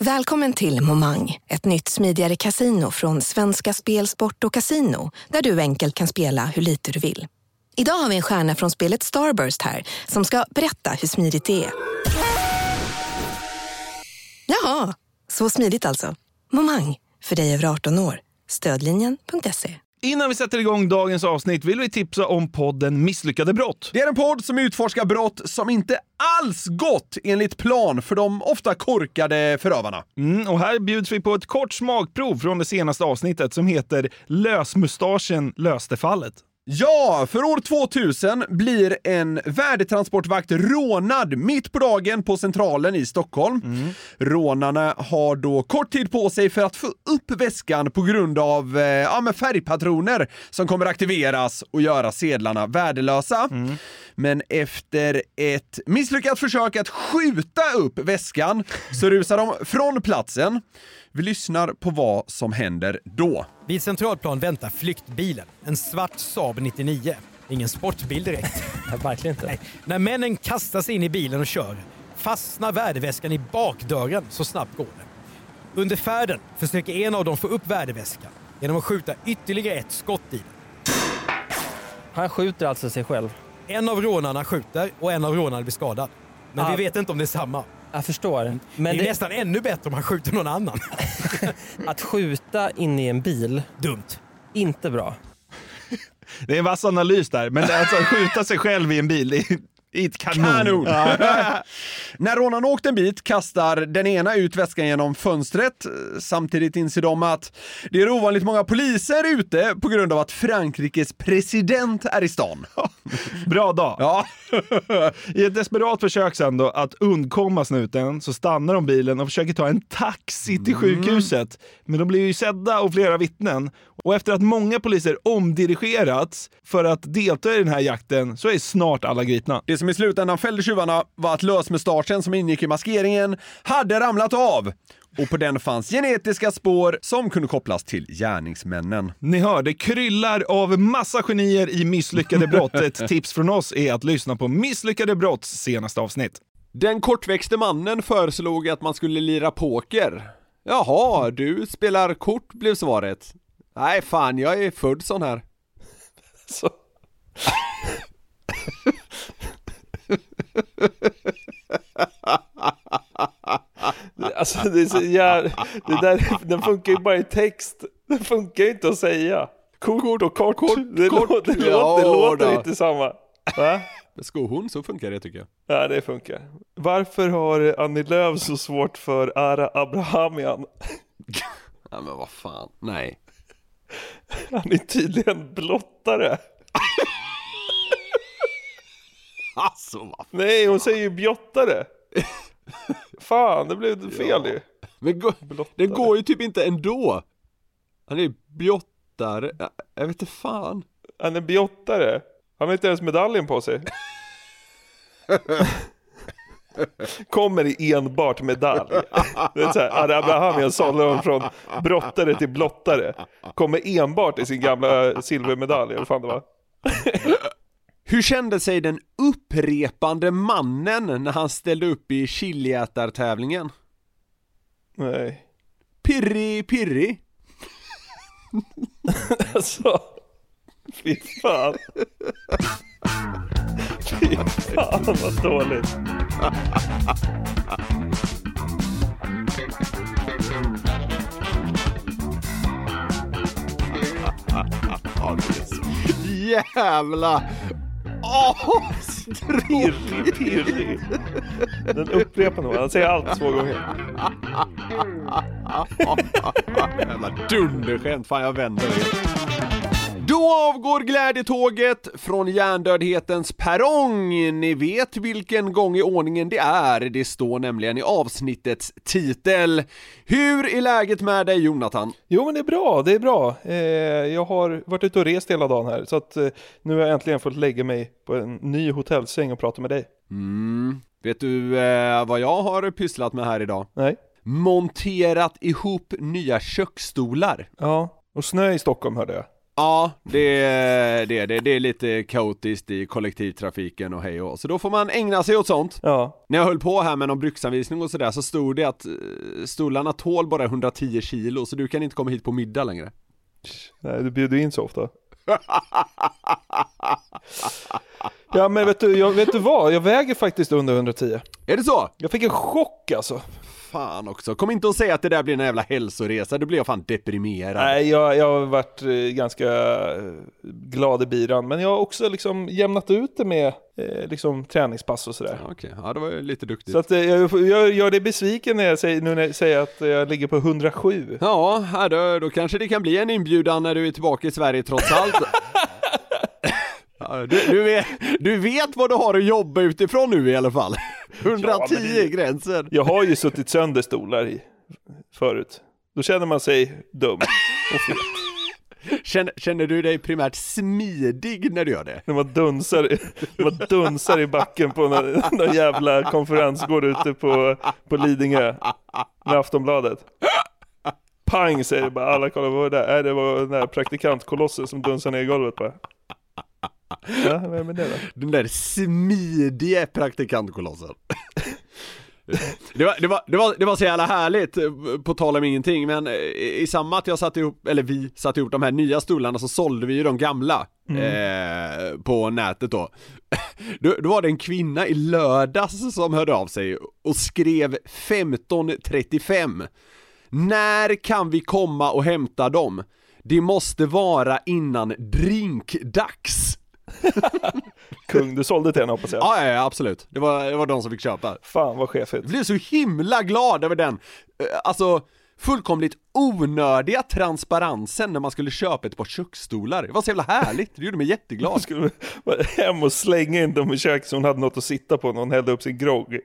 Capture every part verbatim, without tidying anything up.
Välkommen till Momang, ett nytt smidigare casino från Svenska Spel, Sport och Casino, där du enkelt kan spela hur lite du vill. Idag har vi en stjärna från spelet Starburst här som ska berätta hur smidigt det är. Jaha, så smidigt alltså. Momang, för dig över arton år. Stödlinjen punkt se. Innan vi sätter igång dagens avsnitt vill vi tipsa om podden Misslyckade brott. Det är en podd som utforskar brott som inte alls gått enligt plan för de ofta korkade förövarna. Mm, och här bjuds vi på ett kort smakprov från det senaste avsnittet som heter Lösmustaschen löste fallet. Ja, för år tvåtusen blir en värdetransportvakt rånad mitt på dagen på Centralen i Stockholm. Mm. Rånarna har då kort tid på sig för att få upp väskan på grund av eh, ja, med färgpatroner som kommer aktiveras och göra sedlarna värdelösa. Mm. Men efter ett misslyckat försök att skjuta upp väskan så rusar de från platsen. Vi lyssnar på vad som händer då. Vid Centralplan väntar flyktbilen. En svart Saab nittionio. Ingen sportbil direkt. Verkligen inte. Nej. När männen kastar sig in i bilen och kör fastnar värdeväskan i bakdörren, så snabbt går det. Under färden försöker en av dem få upp värdeväskan genom att skjuta ytterligare ett skott i den. Han skjuter alltså sig själv. En av rånarna skjuter och en av rånarna blir skadad. Men ah. vi vet inte om det är samma. Jag förstår. Men det är det... nästan ännu bättre om han skjuter någon annan. Att skjuta in i en bil. Dumt. Inte bra. Det är en vass analys där. Men det är alltså att skjuta sig själv i en bil i ett kanon. kanon. Ja. När rånarna åkt en bit kastar den ena ut väskan genom fönstret. Samtidigt inser de att det är ovanligt många poliser ute på grund av att Frankrikes president är i stan. Bra dag. Ja. I ett desperat försök sen då att undkomma snuten så stannar de bilen och försöker ta en taxi till sjukhuset. Men de blir ju sedda av flera vittnen. Och efter att många poliser omdirigerats för att delta i den här jakten så är snart alla gripna. Det som i slutändan fällde tjuvarna var att lösmustaschen som ingick i maskeringen hade ramlat av. Och på den fanns genetiska spår som kunde kopplas till gärningsmännen. Ni hör, det kryllar av massa genier i Misslyckade brott. Ett tips från oss är att lyssna på Misslyckade brotts senaste avsnitt. Den kortväxte mannen föreslog att man skulle lira poker. Jaha, du spelar kort, blev svaret. Nej fan, jag är född sån här. Så... Alltså det är så jär... det där, den funkar ju bara i text. Den funkar ju inte att säga. Kort och kort, kort. Det, kort. Lå- det, Ja, låter, det låter då. inte samma. Va? Skohorn, så funkar det tycker jag. Ja, det funkar. Varför har Annie Lööf så svårt för Ara Abrahamian? Ja, men vad fan, nej. Han är tydligen blottare. Alltså, vad fan. Nej, hon säger ju bjottare. Fan, det blev fel ju. Men gå, det går ju typ inte ändå. Han är bjottare. Jag, jag vet inte fan. Han är bjottare. Han har inte ens medaljen på sig. Kommer i enbart medalj. Det är så här, Abraham, jag sålde honom från brottare till blottare. Kommer enbart i sin gamla silvermedalj. Eller fan det var. Hur kände sig den upprepande mannen när han ställde upp i chiliätartävlingen? Nej. Pirri, pirri. Alltså, fy fan. Fy fan vad dåligt. Jävla åh, Pirri, pirri. Den upprepar nog. Han säger allt två gånger. Jävla dunderskämt. Fan, jag vänder det. Då avgår glädjetåget från hjärndödhetens perrong. Ni vet vilken gång i ordningen det är. Det står nämligen i avsnittets titel. Hur är läget med dig, Jonathan? Jo, men det är bra, det är bra. Eh, jag har varit ute och rest hela dagen här. Så att eh, nu har jag äntligen fått lägga mig på en ny hotellsäng och prata med dig. Mm. Vet du eh, vad jag har pysslat med här idag? Nej. Monterat ihop nya köksstolar. Ja, och snö i Stockholm hörde jag. Ja, det är det, det. Det är lite kaotiskt i kollektivtrafiken och hej och. Så då får man ägna sig åt sånt. Ja. När jag höll på här med någon bruksanvisning och sådär så stod det att stolarna tål bara hundratio kilo så du kan inte komma hit på middag längre. Nej, du bjuder in så ofta. Ja, men vet du, jag, vet du vad? Jag väger faktiskt under hundratio. Är det så? Jag fick en chock alltså. Fan också. Kom inte att säga att det där blir en jävla hälsoresa. Då blir jag fan deprimerad. Nej, jag, jag har varit eh, ganska glad i biran. Men jag har också liksom jämnat ut det med eh, liksom träningspass och sådär. Ja, okej. Ja, det var ju lite duktigt. Så att, eh, jag, jag gör det besviken när jag säger, nu när jag säger att jag ligger på hundrasju. Ja, då, då kanske det kan bli en inbjudan när du är tillbaka i Sverige trots allt. Ja, du, du, vet, du vet vad du har att jobba utifrån nu i alla fall. hundratio ja, det, gränsen. Jag har ju suttit sönder stolar i förut. Då känner man sig dum och fet. Känner, känner du dig primärt smidig när du gör det? När man dunsar, man dunsar i backen på någon, någon jävla konferensgård ute på, på Lidingö med Aftonbladet. Pang säger det bara, alla kollar vad det där är. Det var den där praktikantkolossen som dunsar ner i golvet bara. Ja, vad är med det då? Den där smidiga praktikantkolossen. Det var, det, var, det, var, det var så jävla härligt, på tal om ingenting. Men i, i samma att jag satte ihop, eller vi satte ihop de här nya stolarna, så sålde vi ju de gamla mm. eh, på nätet då. då. Då var det en kvinna i lördags som hörde av sig och skrev femton trettiofem. När kan vi komma och hämta dem? Det måste vara innan drinkdags. Kung, du sålde till henne hoppas jag. Ja, ja, absolut. Det var, det var de som fick köpa. Fan vad chefigt. Jag blev så himla glad över den. Alltså, fullkomligt onödiga transparensen när man skulle köpa ett par köksstolar. Det var så jävla härligt. Det gjorde mig jätteglad. Hon skulle hem och slänga in dem i köket så hon hade något att sitta på när hon hällde upp sin grogg.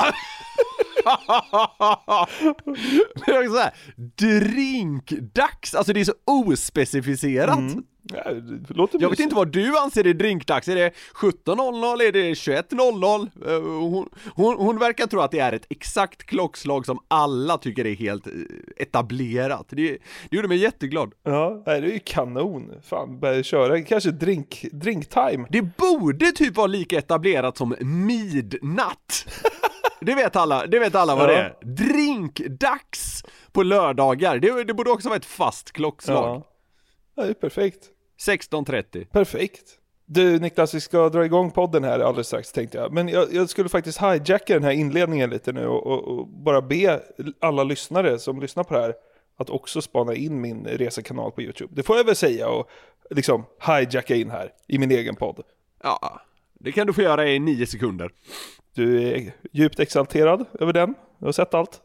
Det är så här, drinkdags. Alltså det är så ospecificerat. Mm. Ja, det låter jag vet inte vad du anser är drinkdags. Är det sjutton noll noll? Är det tjugoett noll noll? Hon, hon, hon verkar tro att det är ett exakt klockslag som alla tycker är helt etablerat. Det, det gjorde mig jätteglad. Ja, det är ju kanon. Fan, börja köra. Kanske drink, drinktime. Det borde typ vara lika etablerat som midnatt. Det vet alla, det vet alla vad ja. det är. Drinkdags på lördagar. Det, det borde också vara ett fast klockslag. Ja. Ja, det är perfekt. sexton trettio. Perfekt. Du Niklas, vi ska dra igång podden här alldeles strax tänkte jag. Men jag, jag skulle faktiskt hijacka den här inledningen lite nu och, och, och bara be alla lyssnare som lyssnar på det här att också spana in min resekanal på YouTube. Det får jag väl säga och liksom hijacka in här i min egen podd. Ja, det kan du få göra i nio sekunder. Du är djupt exalterad över den. Du har sett allt.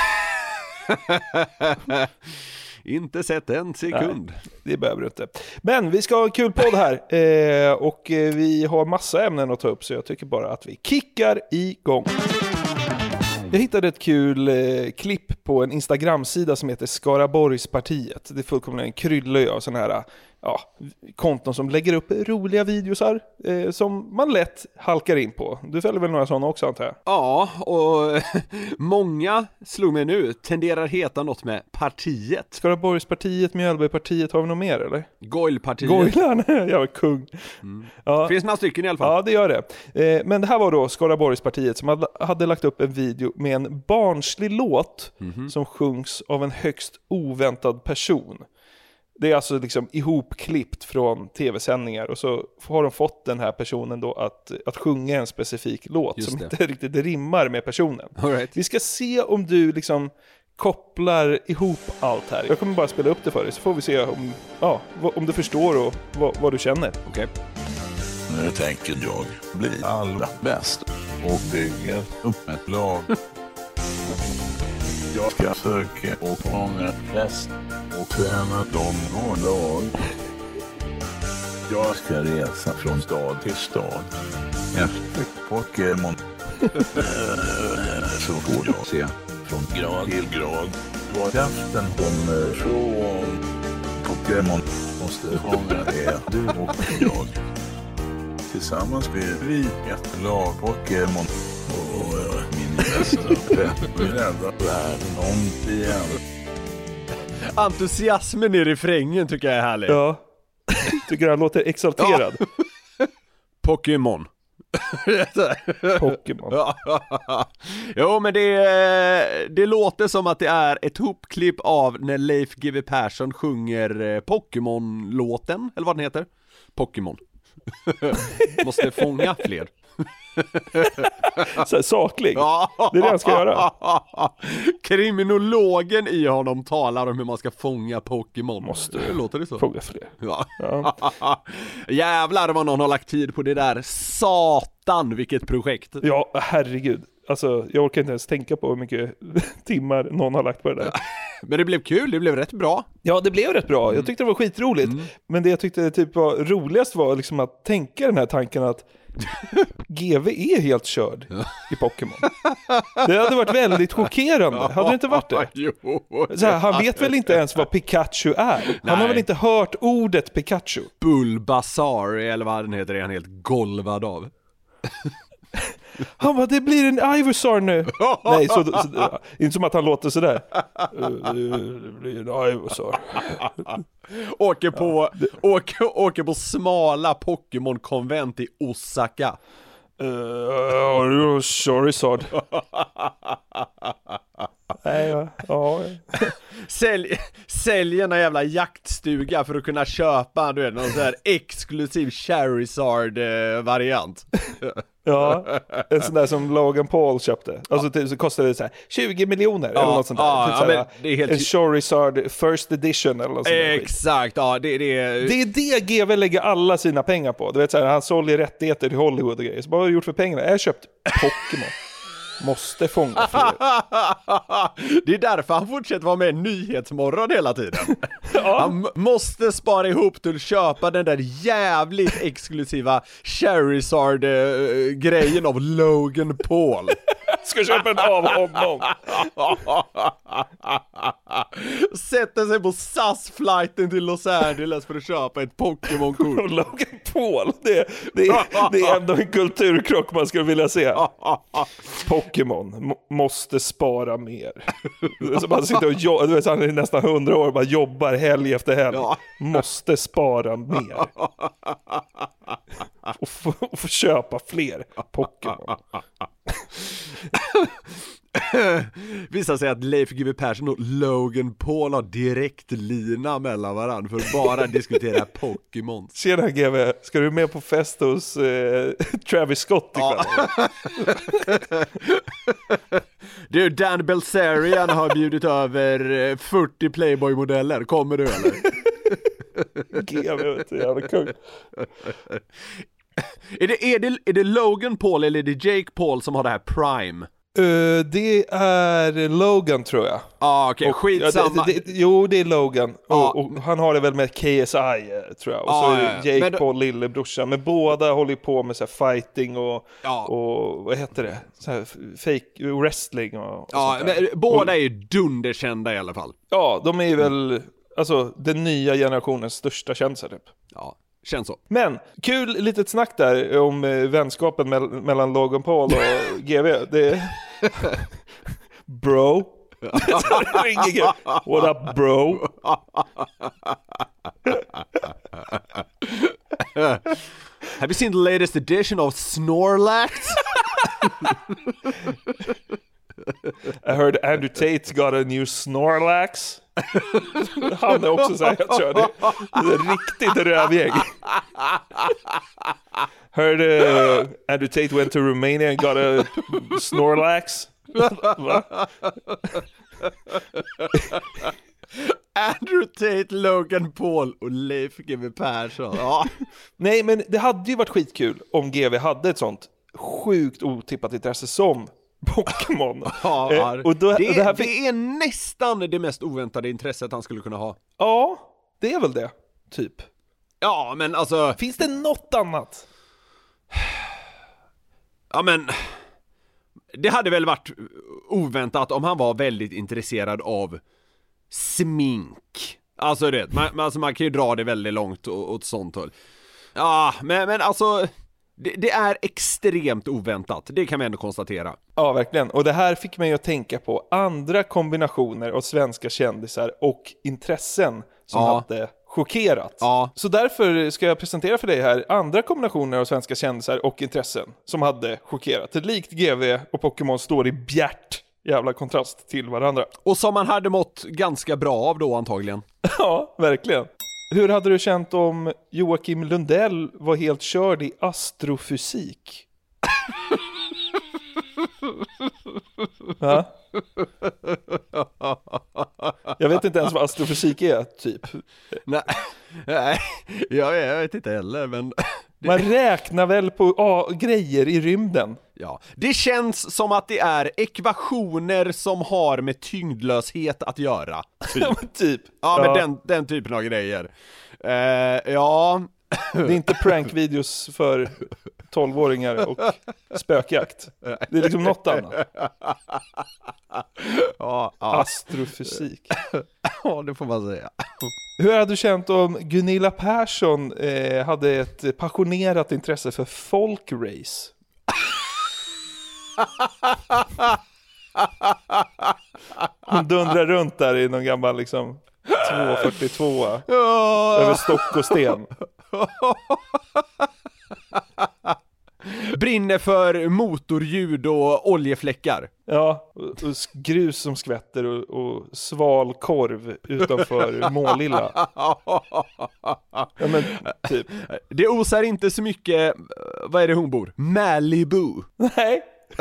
Inte sett en sekund. Nej, det behöver du inte. Men vi ska ha en kul podd här. Eh, och eh, vi har massa ämnen att ta upp. Så jag tycker bara att vi kickar igång. Jag hittade ett kul eh, klipp på en Instagram-sida som heter Skaraborgspartiet. Det är fullkomligen en kryllö av sådana här ja, konton som lägger upp roliga videosar eh, som man lätt halkar in på. Du följer väl några sådana också antar jag? Ja, och många slog mig nu. Tenderar heta något med partiet. Skaraborgspartiet, Mjölbypartiet, har vi något mer eller? Goilpartiet. Goilarna, jag var kung. Mm. Ja. Finns några stycken i alla fall. Ja, det gör det. Eh, men det här var då Skaraborgspartiet som hade, hade lagt upp en video med en barnslig låt mm-hmm. som sjungs av en högst oväntad person. Det är alltså liksom ihopklippt från tv-sändningar och så har de fått den här personen då att, att sjunga en specifik låt Just som det. inte riktigt rimmar med personen. All right. Vi ska se om du liksom kopplar ihop allt här. Jag kommer bara spela upp det för dig så får vi se om, ja, om du förstår och vad, vad du känner. Okej. Okay. Nu tänker jag bli allra bäst och bygga upp ett lag. Jag ska söka och fånga flest och träna dem någon dag. Jag ska resa från stad till stad efter Pokémon. Så får jag se från grad till grad vad kraften kommer från. Pokémon måste fånga det du och jag. Tillsammans blir vi ett lag Pokémon. Och min bästa vän vill rädda världen om igen. Entusiasmen i refrängen tycker jag är härlig. Ja, Tycker han låter exalterad. Pokémon. Pokémon. Jo, men det, det låter som att det är ett hopklipp av när Leif G W Persson sjunger Pokémon-låten, eller vad den heter. Pokémon. Måste fånga fler. Så här, saklig. Det är det han ska göra. Kriminologen i honom talar om hur man ska fånga Pokémon. Måste det låter det så? Fånga fler. Ja. Ja. Jävlar vad någon har lagt tid på det där. Satan, vilket projekt. Ja, herregud. Alltså, jag orkar inte ens tänka på hur mycket timmar någon har lagt på det där. Men det blev kul, det blev rätt bra. Ja, det blev rätt bra. Jag tyckte det var skitroligt. Mm. Men det jag tyckte typ var roligast var liksom att tänka den här tanken att G V är helt körd i Pokémon. Det hade varit väldigt chockerande. Hade det inte varit det? Så här, han vet väl inte ens vad Pikachu är. Han Nej. har väl inte hört ordet Pikachu. Bulbasaur, eller vad den heter, är han helt golvad av. Han bara, det blir en Ivysaur nu. Nej, så, så, inte som att han låter sådär. Det blir en Ivysaur. Åker på, ja, det... åker, åker på smala Pokémon-konvent i Osaka. Uh, sorry, Sard. Nej, ja. ja. Sälj, sälj en jävla jaktstuga för att kunna köpa, du vet, någon sån här exklusiv Charizard-variant. Ja, en sån där som Logan Paul köpte. Alltså typ, så kostade det så här tjugo miljoner ja, eller något sånt där. Ja, typ ja, så här, men det är helt... en Charizard first edition eller något sånt där. Exakt, ja, det, det är... Det är det G W lägger alla sina pengar på. Du vet så här, han sålde rättigheter till Hollywood och grejer. Så vad har du gjort för pengarna? Jag har köpt Pokémon. Måste fånga fler. Det är därför han fortsätter vara med i Nyhetsmorgon hela tiden. Ja. Han m- måste spara ihop till att köpa den där jävligt exklusiva Charizard-grejen av Logan Paul. Ska köpa en av honom. Sätter sig på S A S-flighten till Los Angeles för att köpa ett Pokémon-kort. Logan Paul, det, det, är, det är ändå en kulturkrock man skulle vilja se. Pokémon m- måste spara mer. Så man sitter och jobbar, du vet, han är nästan hundra år och bara jobbar helg efter helg. Ja. Måste spara mer. Och få, och få köpa fler Pokémon. Visar sig att Leif G W Persson och Logan Paul har direkt lina mellan varandra för att bara diskutera Pokémon. Tjena G W, ska du med på fest hos eh, Travis Scott ikväll? Ja. Du, Dan Bilzerian har bjudit över fyrtio Playboy-modeller. Kommer du eller? G W, vet du, jävla kung. Är det, är, det, är det Logan Paul eller är det Jake Paul som har det här Prime? Uh, det är Logan tror jag. Ah, okej, okay. Skitsamma. Ja, det, det, jo, det är Logan. Ah. Och, och han har det väl med K S I tror jag. Och ah, så är ja, Jake men... Paul lillebrorsan. Men båda håller på med så här fighting och, ah. och vad heter det? Så här fake wrestling och, och ja, men båda är ju dunderkända i alla fall. Ja, de är väl alltså den nya generationens största kändisar typ. Ja. Känns så. Men, kul litet snack där om eh, vänskapen me- mellan Logan Paul och G W. Det är... Bro. What up, bro? Have you seen the latest edition of Snorlax? I heard Andrew Tate got a new Snorlax. Han är också så här, jag tror det. Det är riktigt rövgäng. Heard uh, Andrew Tate went to Romania and got a Snorlax. Va? Andrew Tate, Logan Paul och Leif G W Persson. Ja. Nej, men det hade ju varit skitkul om G W hade ett sånt sjukt otippat intresse som Pokémon. Ja, eh, och då, det, och det, här fick... det är nästan det mest oväntade intresset han skulle kunna ha. Ja, det är väl det, typ. Ja, men alltså... Finns det något annat? Ja, men... Det hade väl varit oväntat om han var väldigt intresserad av smink. Alltså det, man, alltså man kan ju dra det väldigt långt åt sånt håll. Ja, men, men alltså... Det, det är extremt oväntat, det kan vi ändå konstatera. Ja, verkligen. Och det här fick mig att tänka på andra kombinationer av svenska kändisar och intressen som ja. hade chockerat. Ja. Så därför ska jag presentera för dig här andra kombinationer av svenska kändisar och intressen som hade chockerat. Likt G V och Pokémon står i bjärt jävla kontrast till varandra. Och som man hade mått ganska bra av då antagligen. Ja, verkligen. Hur hade du känt om Joakim Lundell var helt körd i astrofysik? Ja? Jag vet inte ens vad astrofysik är, typ. Nej, nej jag, jag vet inte heller, men... Det... Man räknar väl på ah, grejer i rymden. Ja, det känns som att det är ekvationer som har med tyngdlöshet att göra. Typ. typ. Ja, ja. men den, den typen av grejer. Uh, ja... Det är inte prankvideos för tolvåringar och spökjakt. Det är liksom något annat. Ja, ja. Astrofysik. Ja, det får man säga. Hur hade du känt om Gunilla Persson eh, hade ett passionerat intresse för folkrace? Hon dundrar runt där i någon gammal liksom två fyrtiotvå över stock och sten. Brinner för motorljud och oljefläckar. Ja, och, och grus som skvätter och, och sval korv utanför Målilla. Ja, men typ. Det osar inte så mycket. Vad är det hon bor? Malibu. Nej.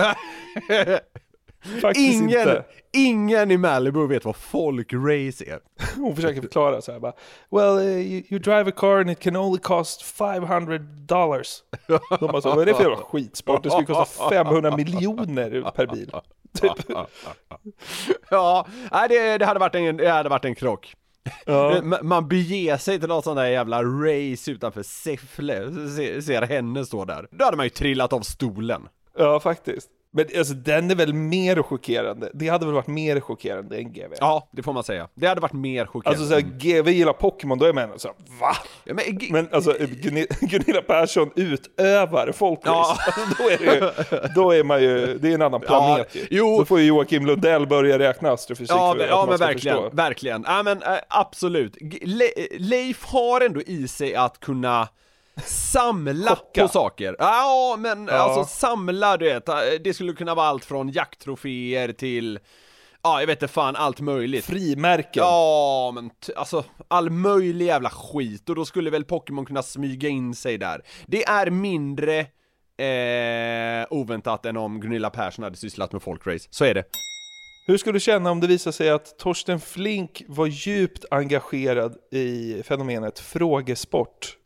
Faktiskt ingen, inte. Ingen i Malibu vet vad folkrace är. Hon försöker förklara så här bara, well, uh, you, you drive a car and it can only cost five hundred dollars. De bara så, vad är det för jävla skitsport? Det skulle kosta femhundra miljoner per bil. Typ. Ja, det, det, hade varit en, det hade varit en krock. Ja. Man beger sig till något sån där jävla race utanför Säffle. Ser, ser henne stå där. Då hade man ju trillat av stolen. Ja, faktiskt. Men alltså, den är väl mer chockerande. Det hade väl varit mer chockerande än G V. Ja, det får man säga. Det hade varit mer chockerande. Alltså såhär, G V gillar Pokémon, då är man så här, va? Ja, men, G- men alltså, Gunilla, Gunilla Persson utövar folkrace. Ja. Alltså, då, är det ju, då är man ju, det är en annan planet ja, ju. Jo. Då får ju Joakim Lundell börja räkna astrofysik. Ja, för ja att men man verkligen, förstå. verkligen. Ja, men äh, absolut. Le- Leif har ändå i sig att kunna samla Chocka. på saker. Ja, men ja. alltså samla, du vet, det skulle kunna vara allt från jakttroféer till, ja, jag vet inte fan, allt möjligt. Frimärken. Ja, men t- alltså all möjlig jävla skit. Och då skulle väl Pokémon kunna smyga in sig där. Det är mindre eh, oväntat än om Gunilla Persson hade sysslat med folkrace. Så är det. Hur skulle du känna om det visar sig att Torsten Flink var djupt engagerad i fenomenet frågesport?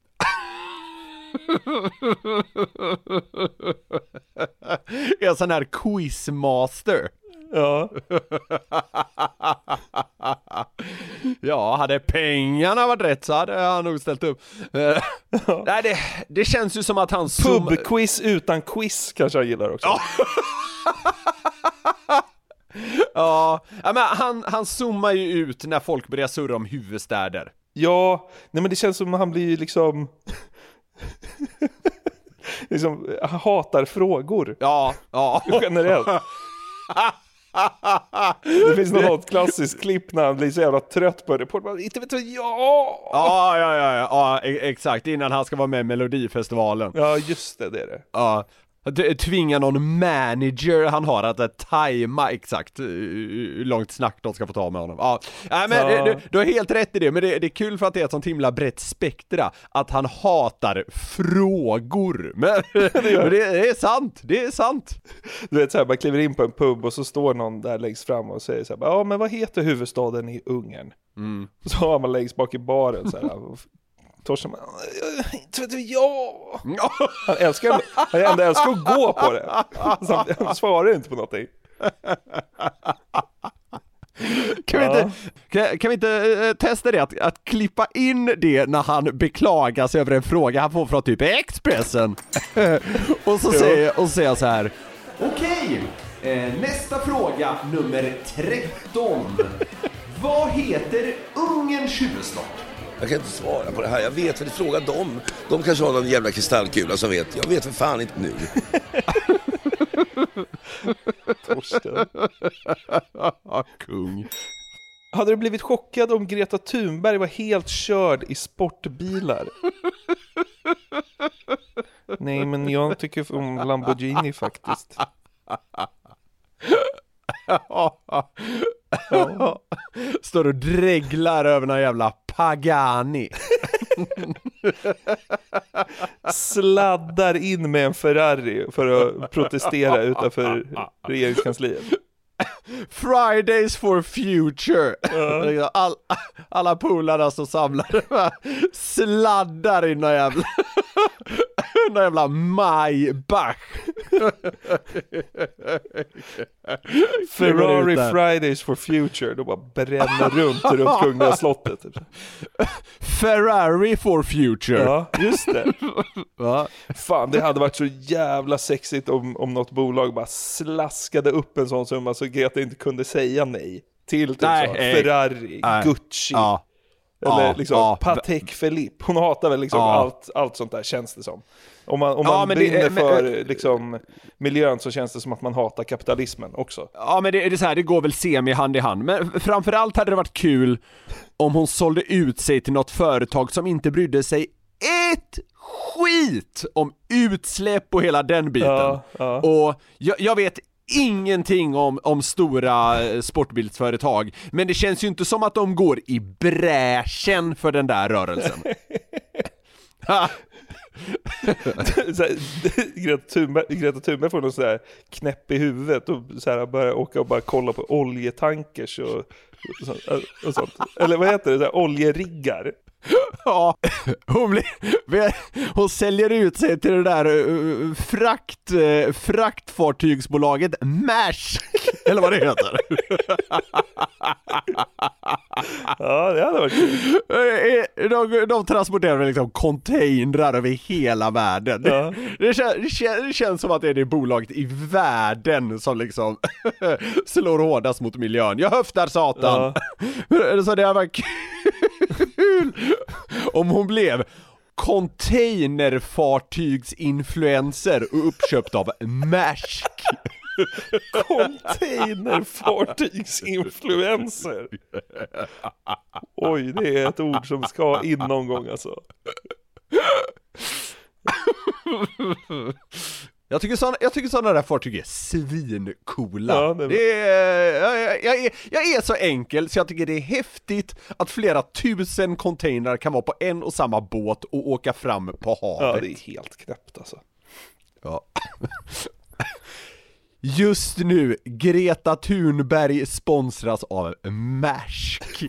En sån här quizmaster. Ja. Ja, hade pengarna varit rätt så hade han nog ställt upp. Ja. Nej, det, det känns ju som att han zoom... Pubquiz utan quiz kanske jag gillar också. Ja. Ja, men han, han zoomar ju ut när folk börjar surra om huvudstäder. Ja, nej men det känns som att han blir liksom... liksom, han hatar frågor. Ja, ja. Generellt. Det finns något klassiskt klipp när han blir så jävla trött på det. På inte vet jag, ja! Ja, ja, ja, ja, ja, exakt. Innan han ska vara med i Melodifestivalen. Ja, just det, det är det. Ja. Tvinga någon manager han har att tajma exakt hur långt snack de ska få ta med honom. Ja, ja men ja. Du, du har helt rätt i det, men det, det är kul för att det är ett sånt himla brett spektra att han hatar frågor. Men det, det, det är sant, det är sant. Du vet så här, man kliver in på en pub och så står någon där längst fram och säger så här, ja men vad heter huvudstaden i Ungern? Mm. Så har man längst bak i baren så här. Torsten, inte vet jag. Han älskar, han ändå älskar att gå på det. Så han svarar inte på någonting. Kan vi inte, kan, kan vi inte testa det att, att klippa in det när han beklagar sig över en fråga han får från typ Expressen. Och så säger, och säger så här: okej, eh, nästa fråga nummer tretton. Vad heter Ungerns huvudstad? Jag kan inte svara på det här. Jag vet för det, fråga dem. De kanske har någon jävla kristallkula som vet. Jag vet för fan inte nu. Torsten. Kung. Hade du blivit chockad om Greta Thunberg var helt körd i sportbilar? Nej, men jag tycker om Lamborghini faktiskt. Ja. Står och dreglar över någon jävla Pagani. Sladdar in med en Ferrari för att protestera utanför regeringskansliet. Fridays for future. Uh. All, alla polarna som samlar sladdar in någon jävla någon jävla Maybach. Ferrari Fridays for future. Då bara bränner runt runt Kungliga slottet. Typ. Ferrari for future. Ja, just det. Ja. Fan, det hade varit så jävla sexigt om, om något bolag bara slaskade upp en sån summa så Greta inte kunde säga nej till typ nej, så, nej. Ferrari, nej. Gucci ja. eller ja, liksom ja. Patek Philippe. Hon hatar väl liksom ja. allt, allt sånt där, känns det som. Om man, om man ja, brinner det, för men, liksom, miljön så känns det som att man hatar kapitalismen också. Ja, men det, det är så här, det går väl semi hand i hand. Men framförallt hade det varit kul om hon sålde ut sig till något företag som inte brydde sig ett skit om utsläpp och hela den biten. Ja, ja. Och jag, jag vet ingenting om, om stora sportbildsföretag, men det känns ju inte som att de går i bräschen för den där rörelsen. så här, Greta Thunberg, Greta Thunberg får någon så här knäpp i huvudet och så här börjar åka och bara kolla på oljetankers och, och, sånt, och sånt. Eller vad heter det? Så här, oljeriggar. Ja, hon, blir, hon säljer ut sig till det där uh, frakt, uh, fraktfartygsbolaget Maersk, eller vad det heter. Ja, det hade varit kul. De, de transporterar liksom containrar över hela världen. Ja. Det, kän, det, kän, det känns som att det är det bolaget i världen som liksom slår hårdast mot miljön. Jag höftar satan. Ja. Så det har varit kul om hon blev containerfartygsinfluencer och uppköpt av Maersk. Containerfartygsinfluencer. Oj, det är ett ord som ska in någon gång alltså. Jag tycker såna, jag tycker såna där fartyg är svincoola. Ja, det är... Det är, jag, jag, är, jag är så enkel så jag tycker det är häftigt att flera tusen containrar kan vara på en och samma båt och åka fram på havet. Ja, det är helt knäppt alltså. Ja. Just nu, Greta Thunberg sponsras av Maersk.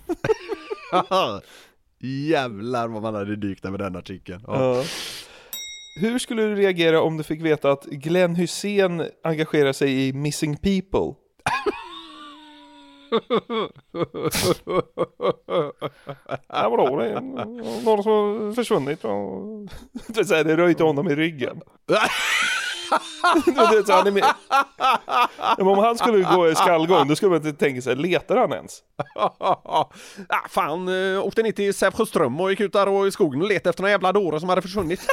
Jävlar vad man hade dykt med den artikeln. Ja. Ja. Hur skulle du reagera om du fick veta att Glenn Hussein engagerar sig i Missing People? Ja, vadå? Det är någon som har försvunnit och det rör inte honom i ryggen. Det, så han är med. Men om han skulle gå i skallgång, då skulle man inte tänka sig, letar han ens? Ah, fan, äh, åkte ni till Sävsjöström och gick ut där och i skogen och letade efter några jävla dårar som hade försvunnit.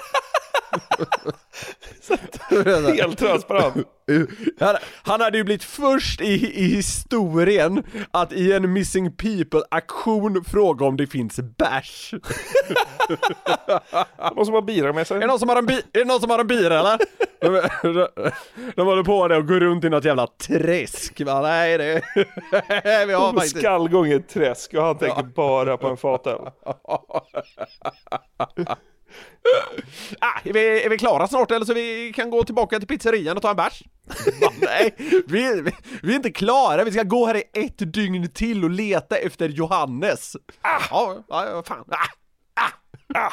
Helt transparent. Han, han hade ju blivit först i, i historien att i en Missing People-aktion fråga om det finns bärs. Någon som har bira med sig. Är det någon som har en, bi- är det någon som har en bira eller? De, de, de håller på det och går runt i något jävla träsk. Va? Nej, det vi har faktiskt skallgång i ett träsk och han tänker ja. bara på en fatöl. Ah, är, vi, är vi klara snart eller så vi kan gå tillbaka till pizzerian och ta en bärs? Nej, vi, vi, vi är inte klara. Vi ska gå här i ett dygn till och leta efter Johannes. Ah, ja, ja, fan. Ah, ah, ah.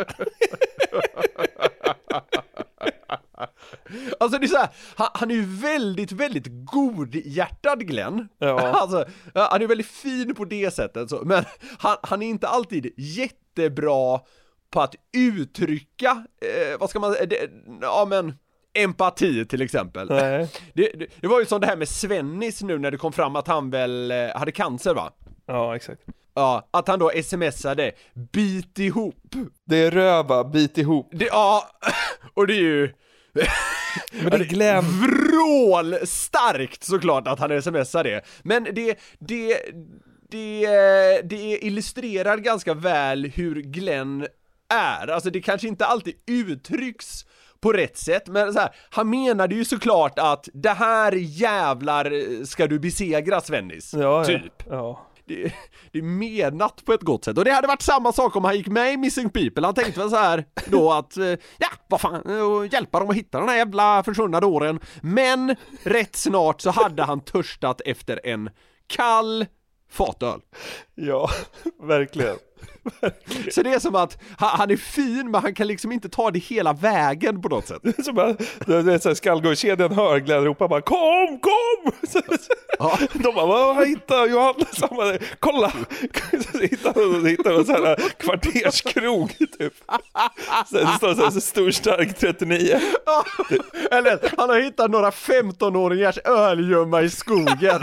Alltså det är så här, han, han är ju väldigt, väldigt godhjärtad, Glenn. Ja. Alltså, han är väldigt fin på det sättet så. Men han, han är inte alltid jättebra på att uttrycka, eh, vad ska man säga, ja men empati till exempel. Nej. Det, det, det var ju som det här med Svennis nu när det kom fram att han väl eh, hade cancer, va? Ja, exakt. Ja, att han då smsade bit ihop. Det är röva, bit ihop. Det, ja, och det är ju men det är Glenn. Vrål starkt såklart att han smsar det. Men det, det det, det illustrerar ganska väl hur Glenn är. Alltså det kanske inte alltid uttrycks på rätt sätt, men så här, han menade ju såklart att det här jävlar ska du besegra, Svennis. Ja, typ. Ja. Ja. Det, det är menat på ett gott sätt. Och det hade varit samma sak om han gick med i Missing People. Han tänkte väl så här då att ja, vad fan, hjälpa dem att hitta den här jävla försvunna dåren. Men rätt snart så hade han törstat efter en kall fatöl. Ja, verkligen. Så det är som att han, han är fin, men han kan liksom inte ta det hela vägen på något sätt. Så bara, det är så här, skallgårdskedjan hör Glenn ropa bara kom, kom! Så, så, ja. De bara, vad hittar Johannes? Han bara, kolla! Så hittar de hittar en sån här kvarterskrog typ. Så det står så här, så stor stark trettionio. Ja. Eller han har hittat några femtonåringars ölgömma i skogen.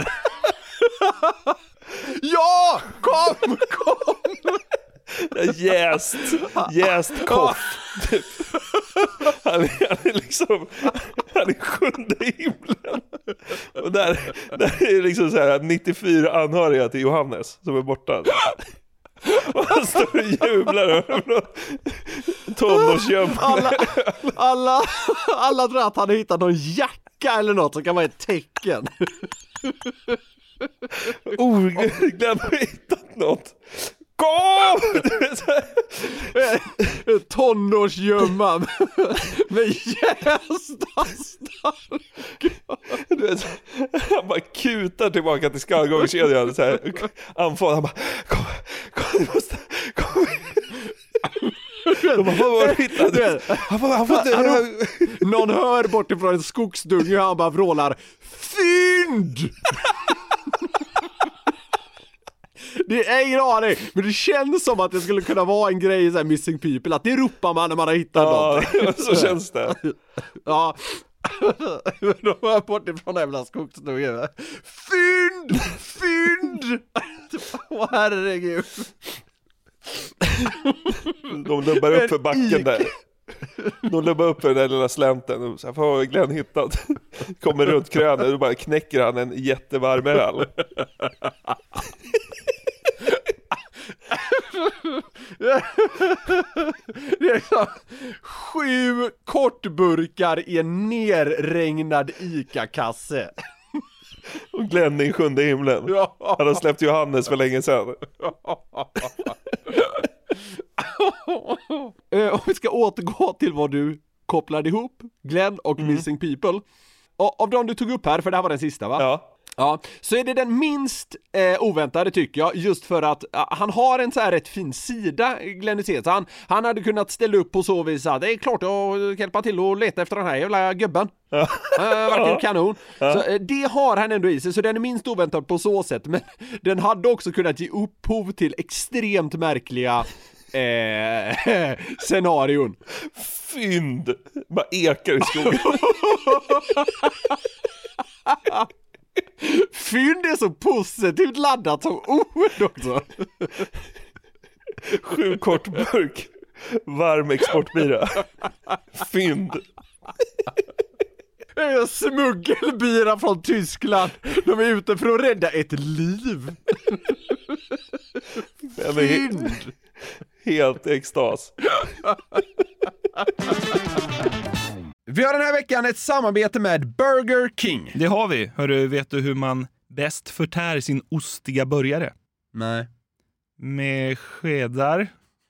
Ja! Kom! Kom! Jäst, jäst koff typ. han, är, han är liksom han är sjunde himlen. Och där, där är liksom så här nittiofyra anhöriga till Johannes som är borta. Och han står och jublar över tonårsgömma. Alla, alla, alla tror att han har hittat någon jacka eller något som kan vara ett tecken. Oh, Glenn har hittat något. Kom! Tonårsgömma med jästa stark. Du vet, han bara kutar tillbaka till skallgårdskedjan så här anfall. Han bara kom, kom, du måste kom. De bara, vad var det hittat? Han får, han får inte... Någon hör bortifrån en skogsdunge och han bara vrålar fynd! Det är ingen aning, men det känns som att det skulle kunna vara en grej i så här Missing People, att det ropar man när man har hittat ja, någonting. Så känns det. Ja. De var bortifrån jävla skogsdungen. Fynd! Fynd! Åh herregud. De lubbar upp för backen där. De lubbar upp för den där lilla slänten och så här, får Glenn hittat. Kommer runt krönen och bara knäcker han en jättevarm öl. Det är liksom sju kortburkar i en nerregnad Ica-kasse. Och Glenn i sjunde himlen. Ja. Han har släppt Johannes för länge sedan. Om vi ska återgå till vad du kopplade ihop, Glenn och mm. Missing People. Och av de du tog upp här, för det här var den sista va? Ja. Ja, så är det den minst eh, oväntade tycker jag, just för att uh, han har en så här rätt fin sida, Glenn Hysén. Han, han hade kunnat ställa upp på så vis att det är klart att hjälpa till och leta efter den här jävla gubben. Ja. Uh, verkligen kanon. Ja. Så, uh, det har han ändå i sig, så den är minst oväntad på så sätt. Men den hade också kunnat ge upphov till extremt märkliga eh, scenarion. Fynd! Bara ekar i skogen. Fynd är så positivt laddat som ord också. Sju kort burk varm exportbira. Fynd. Smuggelbira från Tyskland. De är ute för att rädda ett liv. Fynd. Helt extas. Vi har den här veckan ett samarbete med Burger King. Det har vi. Hörru, vet du hur man bäst förtär sin ostiga burgare? Nej. Med skedar.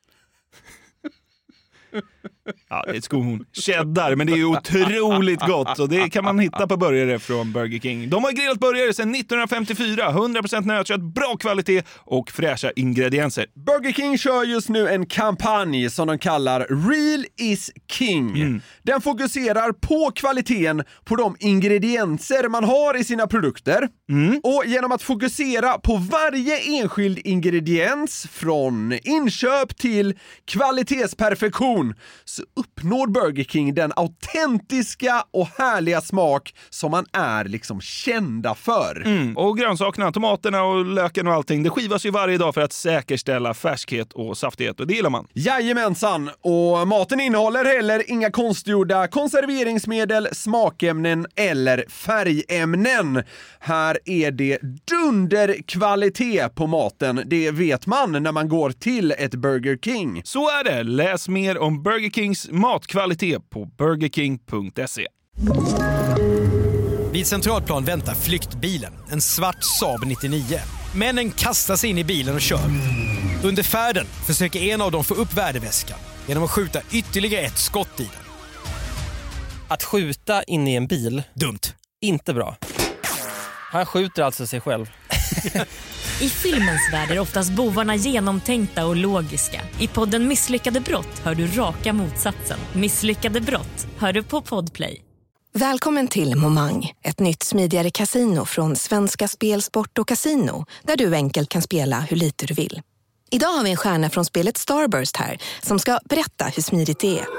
Ja, det är ett skohorn. Cheddar, men det är ju otroligt gott. Och det kan man hitta på burgare från Burger King. De har grillat burgare sedan nittonhundrafemtiofyra. hundra procent nötkött, bra kvalitet och fräscha ingredienser. Burger King kör just nu en kampanj som de kallar Real is King. Mm. Den fokuserar på kvaliteten på de ingredienser man har i sina produkter. Mm. Och genom att fokusera på varje enskild ingrediens från inköp till kvalitetsperfektion så uppnår Burger King den autentiska och härliga smak som man är liksom kända för. Mm. Och grönsakerna, tomaterna och löken och allting, det skivas ju varje dag för att säkerställa färskhet och saftighet, och det gillar man. Jajamensan, och maten innehåller heller inga konstgjorda konserveringsmedel, smakämnen eller färgämnen. Här är det dunderkvalitet på maten, det vet man när man går till ett Burger King. Så är det, läs mer om Burger Kings matkvalitet på burger king punkt se. Vid Centralplan väntar flyktbilen, en svart Saab nittionio. Männen kastar sig in i bilen och kör. Under färden försöker en av dem få upp värdeväskan genom att skjuta ytterligare ett skott i den. Att skjuta in i en bil, Dumt. inte bra. Han skjuter alltså sig själv. I filmens värld är oftast bovarna genomtänkta och logiska. I podden Misslyckade brott hör du raka motsatsen. Misslyckade brott hör du på Podplay. Välkommen till Momang, ett nytt smidigare kasino från Svenska Spel, Sport och Casino, där du enkelt kan spela hur lite du vill. Idag har vi en stjärna från spelet Starburst här som ska berätta hur smidigt det är.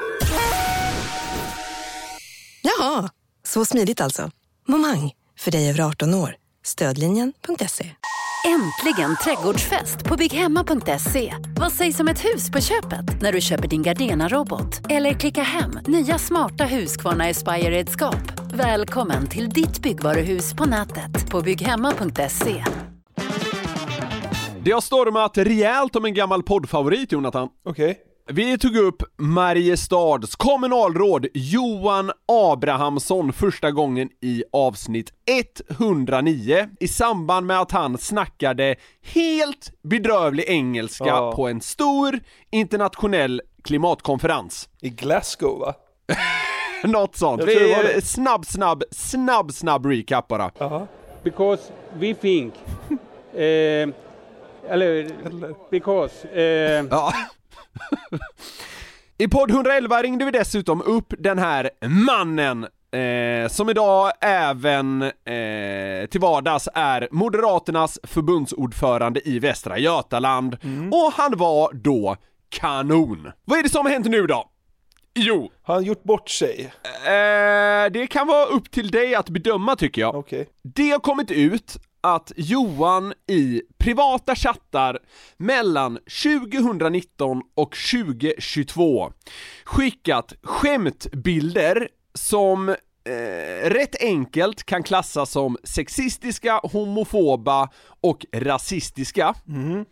Jaha, så smidigt alltså. Momang, för dig över arton år. Stödlinjen punkt se. Äntligen trädgårdsfest på bygghemma punkt se. Vad sägs om ett hus på köpet när du köper din Gardena-robot? Eller klicka hem nya smarta Husqvarna Aspire-redskap. Välkommen till ditt byggvaruhus på nätet på bygghemma punkt se. Det har stormat rejält om en gammal poddfavorit, Jonathan. Okej. Okay. Vi tog upp Mariestads kommunalråd Johan Abrahamsson första gången i avsnitt etthundranio i samband med att han snackade helt bedrövlig engelska ja. på en stor internationell klimatkonferens. I Glasgow, va? Något sånt. Jag tror det var Vi det. snabb, snabb, snabb, snabb recap bara. Uh-huh. Because we think eh, eller because eh, ja. I podd etthundraelva ringde vi dessutom upp den här mannen eh, som idag även eh, till vardags är Moderaternas förbundsordförande i Västra Götaland. Mm. Och han var då kanon. Vad är det som har hänt nu då? Jo. Har han gjort bort sig? Eh, det kan vara upp till dig att bedöma, tycker jag. Okay. Det har kommit ut att Johan i privata chattar mellan tjugonitton och tjugohundratjugotvå skickat skämtbilder som eh, rätt enkelt kan klassas som sexistiska, homofoba och rasistiska. Mm.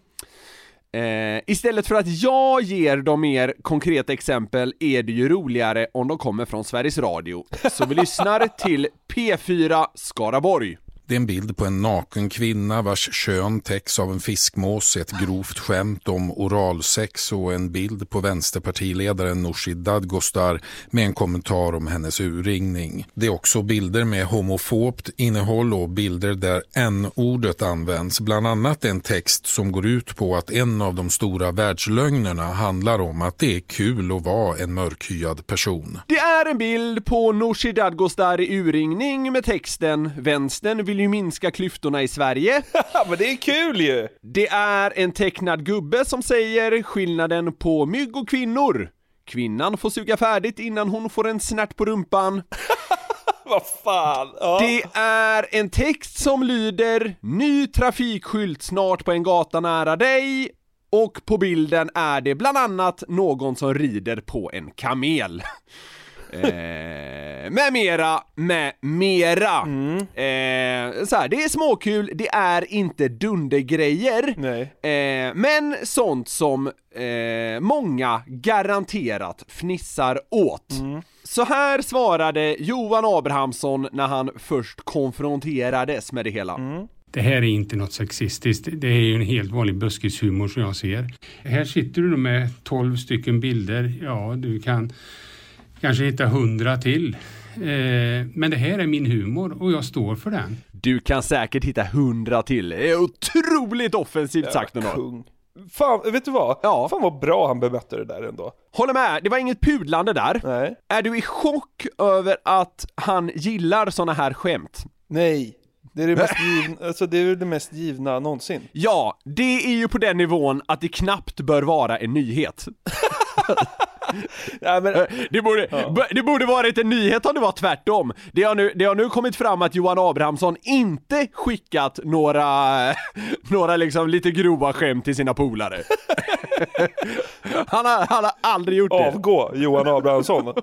Eh, istället för att jag ger dem mer konkreta exempel är det ju roligare om de kommer från Sveriges Radio. Så vi lyssnar till P fyra Skaraborg. Det är en bild på en naken kvinna vars kön täcks av en fiskmås, ett grovt skämt om oralsex och en bild på vänsterpartiledaren Nooshi Dadgostar med en kommentar om hennes urringning. Det är också bilder med homofobt innehåll och bilder där n-ordet används. Bland annat en text som går ut på att en av de stora världslögnerna handlar om att det är kul att vara en mörkhyad person. Det är en bild på Nooshi Dadgostar i urringning med texten "Vänstern vill ju minska klyftorna i Sverige." Men det är kul ju! Det är en tecknad gubbe som säger skillnaden på mygg och kvinnor. Kvinnan får suga färdigt innan hon får en snärt på rumpan. Vad fan? Ja. Det är en text som lyder "Ny trafikskylt snart på en gata nära dig." Och på bilden är det bland annat någon som rider på en kamel. Eh, med mera, med mera. Mm. Eh, så här, det är småkul, det är inte dundergrejer. Nej. Eh, men sånt som eh, många garanterat fnissar åt. Mm. Så här svarade Johan Abrahamsson när han först konfronterades med det hela. Mm. Det här är inte något sexistiskt. Det är ju en helt vanlig buskishumor som jag ser. Här sitter du med tolv stycken bilder. Ja, du kan kanske hitta hundra till. Eh, men det här är min humor och jag står för den. Du kan säkert hitta hundra till. Det är otroligt offensivt ja, sagt ändå. Fan, vet du vad? Ja. Fan vad bra han bemötte det där ändå. Håller med, det var inget pudlande där. Nej. Är du i chock över att han gillar såna här skämt? Nej. Det är det, mest givna, alltså det är det mest givna någonsin. Ja, det är ju på den nivån att det knappt bör vara en nyhet. Nej, men, det, borde, ja. det borde varit en nyhet om det var tvärtom. Det har nu, det har nu kommit fram att Johan Abrahamsson inte skickat några, några liksom lite grova skämt till sina polare. han, har, han har aldrig gjort det. Avgå, Johan Abrahamsson.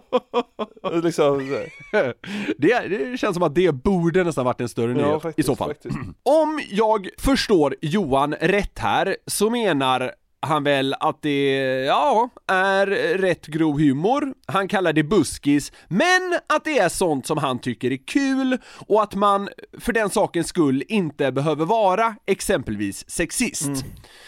liksom, det, det känns som att det borde nästan varit en större nyhet, ja, faktiskt, i så fall. Faktiskt. Om jag förstår Johan rätt här så menar han väl att det, ja, är rätt grov humor. Han kallar det buskis, men att det är sånt som han tycker är kul och att man för den sakens skull inte behöver vara exempelvis sexist. Mm.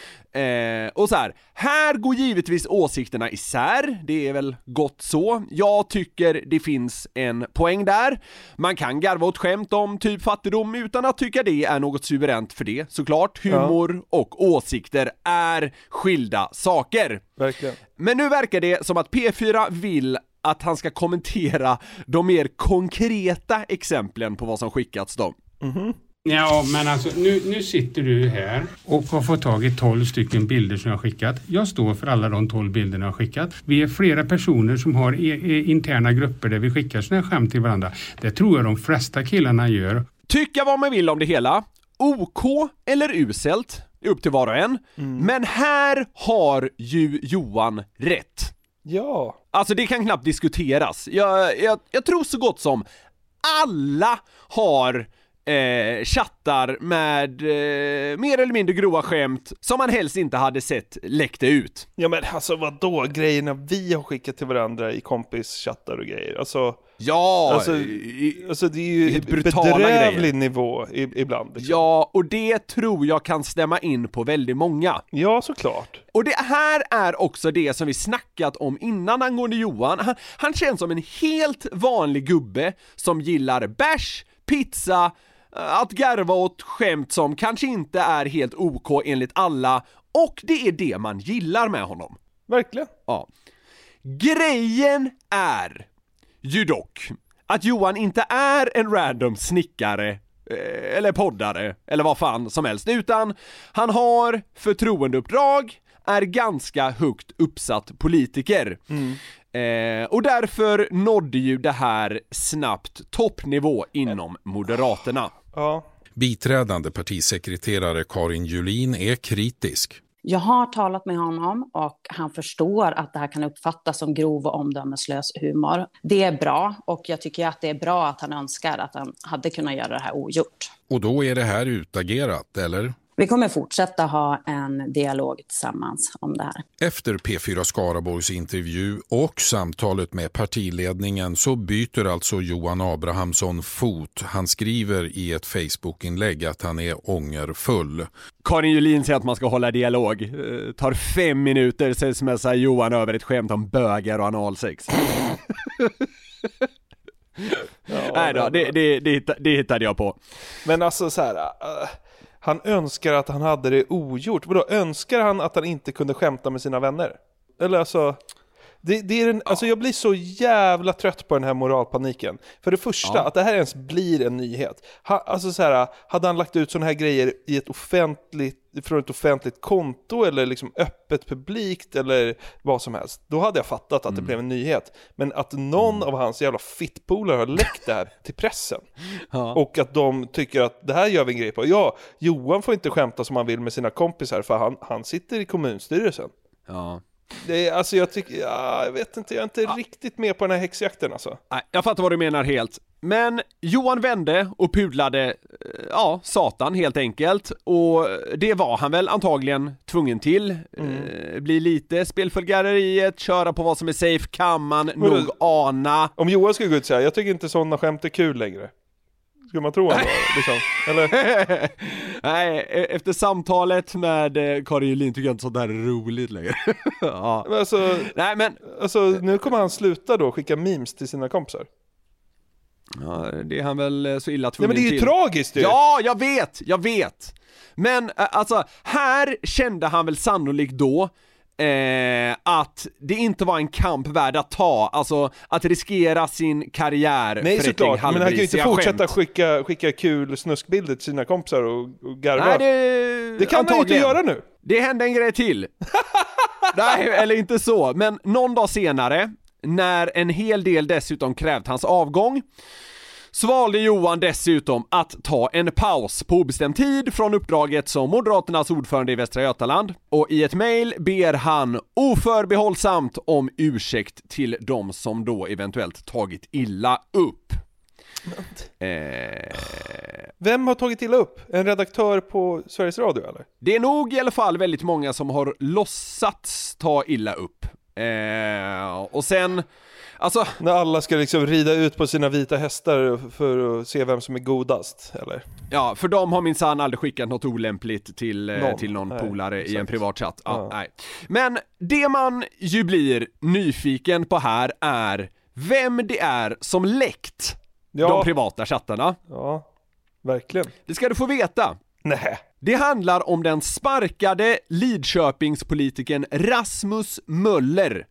Eh, och så här, här går givetvis åsikterna isär. Det är väl gott så. Jag tycker det finns en poäng där. Man kan garva åt skämt om typ fattigdom utan att tycka det är något suveränt för det. Såklart, humor ja. och åsikter är skilda saker. Verkligen. Men nu verkar det som att P fyra vill att han ska kommentera de mer konkreta exemplen på vad som skickats dem. Mhm. Ja, men alltså nu, nu sitter du här och har fått tag i tolv stycken bilder som jag har skickat. Jag står för alla de tolv bilderna jag har skickat. Vi är flera personer som har e- e- interna grupper där vi skickar såna här skämt till varandra. Det tror jag de flesta killarna gör. Tycka vad man vill om det hela. OK eller uselt, upp till var och en. Mm. Men här har ju Johan rätt. Ja. Alltså det kan knappt diskuteras. Jag, jag, jag tror så gott som alla har... Eh, chattar med eh, mer eller mindre grova skämt som man helst inte hade sett läckte ut. Ja, men alltså vadå? Grejerna vi har skickat till varandra i kompischattar och grejer. Alltså, ja, alltså, i, alltså det är ju bedrövlig nivå i, ibland. Liksom. Ja, och det tror jag kan stämma in på väldigt många. Ja, såklart. Och det här är också det som vi snackat om innan angående Johan. Han, han känns som en helt vanlig gubbe som gillar bärs, pizza, att garva åt skämt som kanske inte är helt OK enligt alla, och det är det man gillar med honom. Verkligen. Ja. Grejen är ju dock att Johan inte är en random snickare eller poddare eller vad fan som helst, utan han har förtroendeuppdrag, är ganska högt uppsatt politiker. Mm. Eh, och därför nådde ju det här snabbt toppnivå inom Moderaterna. Ja. Biträdande partisekreterare Karin Julin är kritisk. Jag har talat med honom och han förstår att det här kan uppfattas som grov och omdömeslös humor. Det är bra, och jag tycker att det är bra att han önskar att han hade kunnat göra det här ogjort. Och då är det här utagerat, eller? Vi kommer fortsätta ha en dialog tillsammans om det här. Efter P fyra Skaraborgs intervju och samtalet med partiledningen så byter alltså Johan Abrahamsson fot. Han skriver i ett Facebook-inlägg att han är ångerfull. Karin Julin säger att man ska hålla dialog. Uh, tar fem minuter så smsar Johan över ett skämt om bögar och analsex. ja, Nej då, det, det, det, det hittade jag på. Men alltså så här... Uh... Han önskar att han hade det ogjort. Vadå, önskar han att han inte kunde skämta med sina vänner? Eller alltså... Det, det är en, alltså jag blir så jävla trött på den här moralpaniken. För det första, ja. att det här ens blir en nyhet. Ha, alltså så här, hade han lagt ut såna här grejer i ett offentligt, från ett offentligt konto eller liksom öppet publikt eller vad som helst, då hade jag fattat att mm. det blev en nyhet. Men att någon mm. av hans jävla fittpolare har läckt det här till pressen. Ja. Och att de tycker att det här gör vi en grej på. Ja, Johan får inte skämta som han vill med sina kompisar för han, han sitter i kommunstyrelsen. Ja. Det är, alltså jag tycker, ja, jag vet inte, jag är inte ja. riktigt med på den här häxjakten alltså. Nej, jag fattar vad du menar helt. Men Johan vände och pudlade, ja, satan helt enkelt. Och det var han väl antagligen tvungen till. Mm. Eh, bli lite spelfulgäreriet, köra på vad som är safe, kan man Men, nog ana. Om Johan skulle gå ut och säga, jag tycker inte sådana skämt är kul längre. Ska man tro ändå, liksom? Eller? Nej, efter samtalet med Karin Julin tycker jag inte sånt där är roligt längre. ja. Men alltså, Nej, men... alltså, nu kommer han sluta då skicka memes till sina kompisar. Ja, det är han väl så illa tvungen till. Ja, men det är ju till. tragiskt ju. Ja, jag vet, jag vet. Men alltså, här kände han väl sannolikt då Eh, att det inte var en kamp värd att ta, alltså att riskera sin karriär. Nej, för såklart, ett men han kan ju inte fortsätta skicka, skicka kul snuskbilder till sina kompisar och, och garva. Nej, det, det kan han ju inte göra nu. Det hände en grej till. Nej, eller inte så. Men någon dag senare, när en hel del dessutom krävt hans avgång, svalde Johan dessutom att ta en paus på obestämd tid från uppdraget som Moderaternas ordförande i Västra Götaland. Och i ett mejl ber han oförbehållsamt om ursäkt till de som då eventuellt tagit illa upp. Eh... Vem har tagit illa upp? En redaktör på Sveriges Radio eller? Det är nog i alla fall väldigt många som har låtsats ta illa upp. Eh... Och sen... Alltså, när alla ska liksom rida ut på sina vita hästar för att se vem som är godast, eller? Ja, för de har minsann aldrig skickat något olämpligt till någon, till någon nej, polare exakt. I en privat chatt. Ja, ja. Nej. Men det man ju blir nyfiken på här är vem det är som läckt ja. de privata chattarna. Ja, verkligen. Det ska du få veta. Nej. Det handlar om den sparkade Lidköpingspolitiken Rasmus Möller,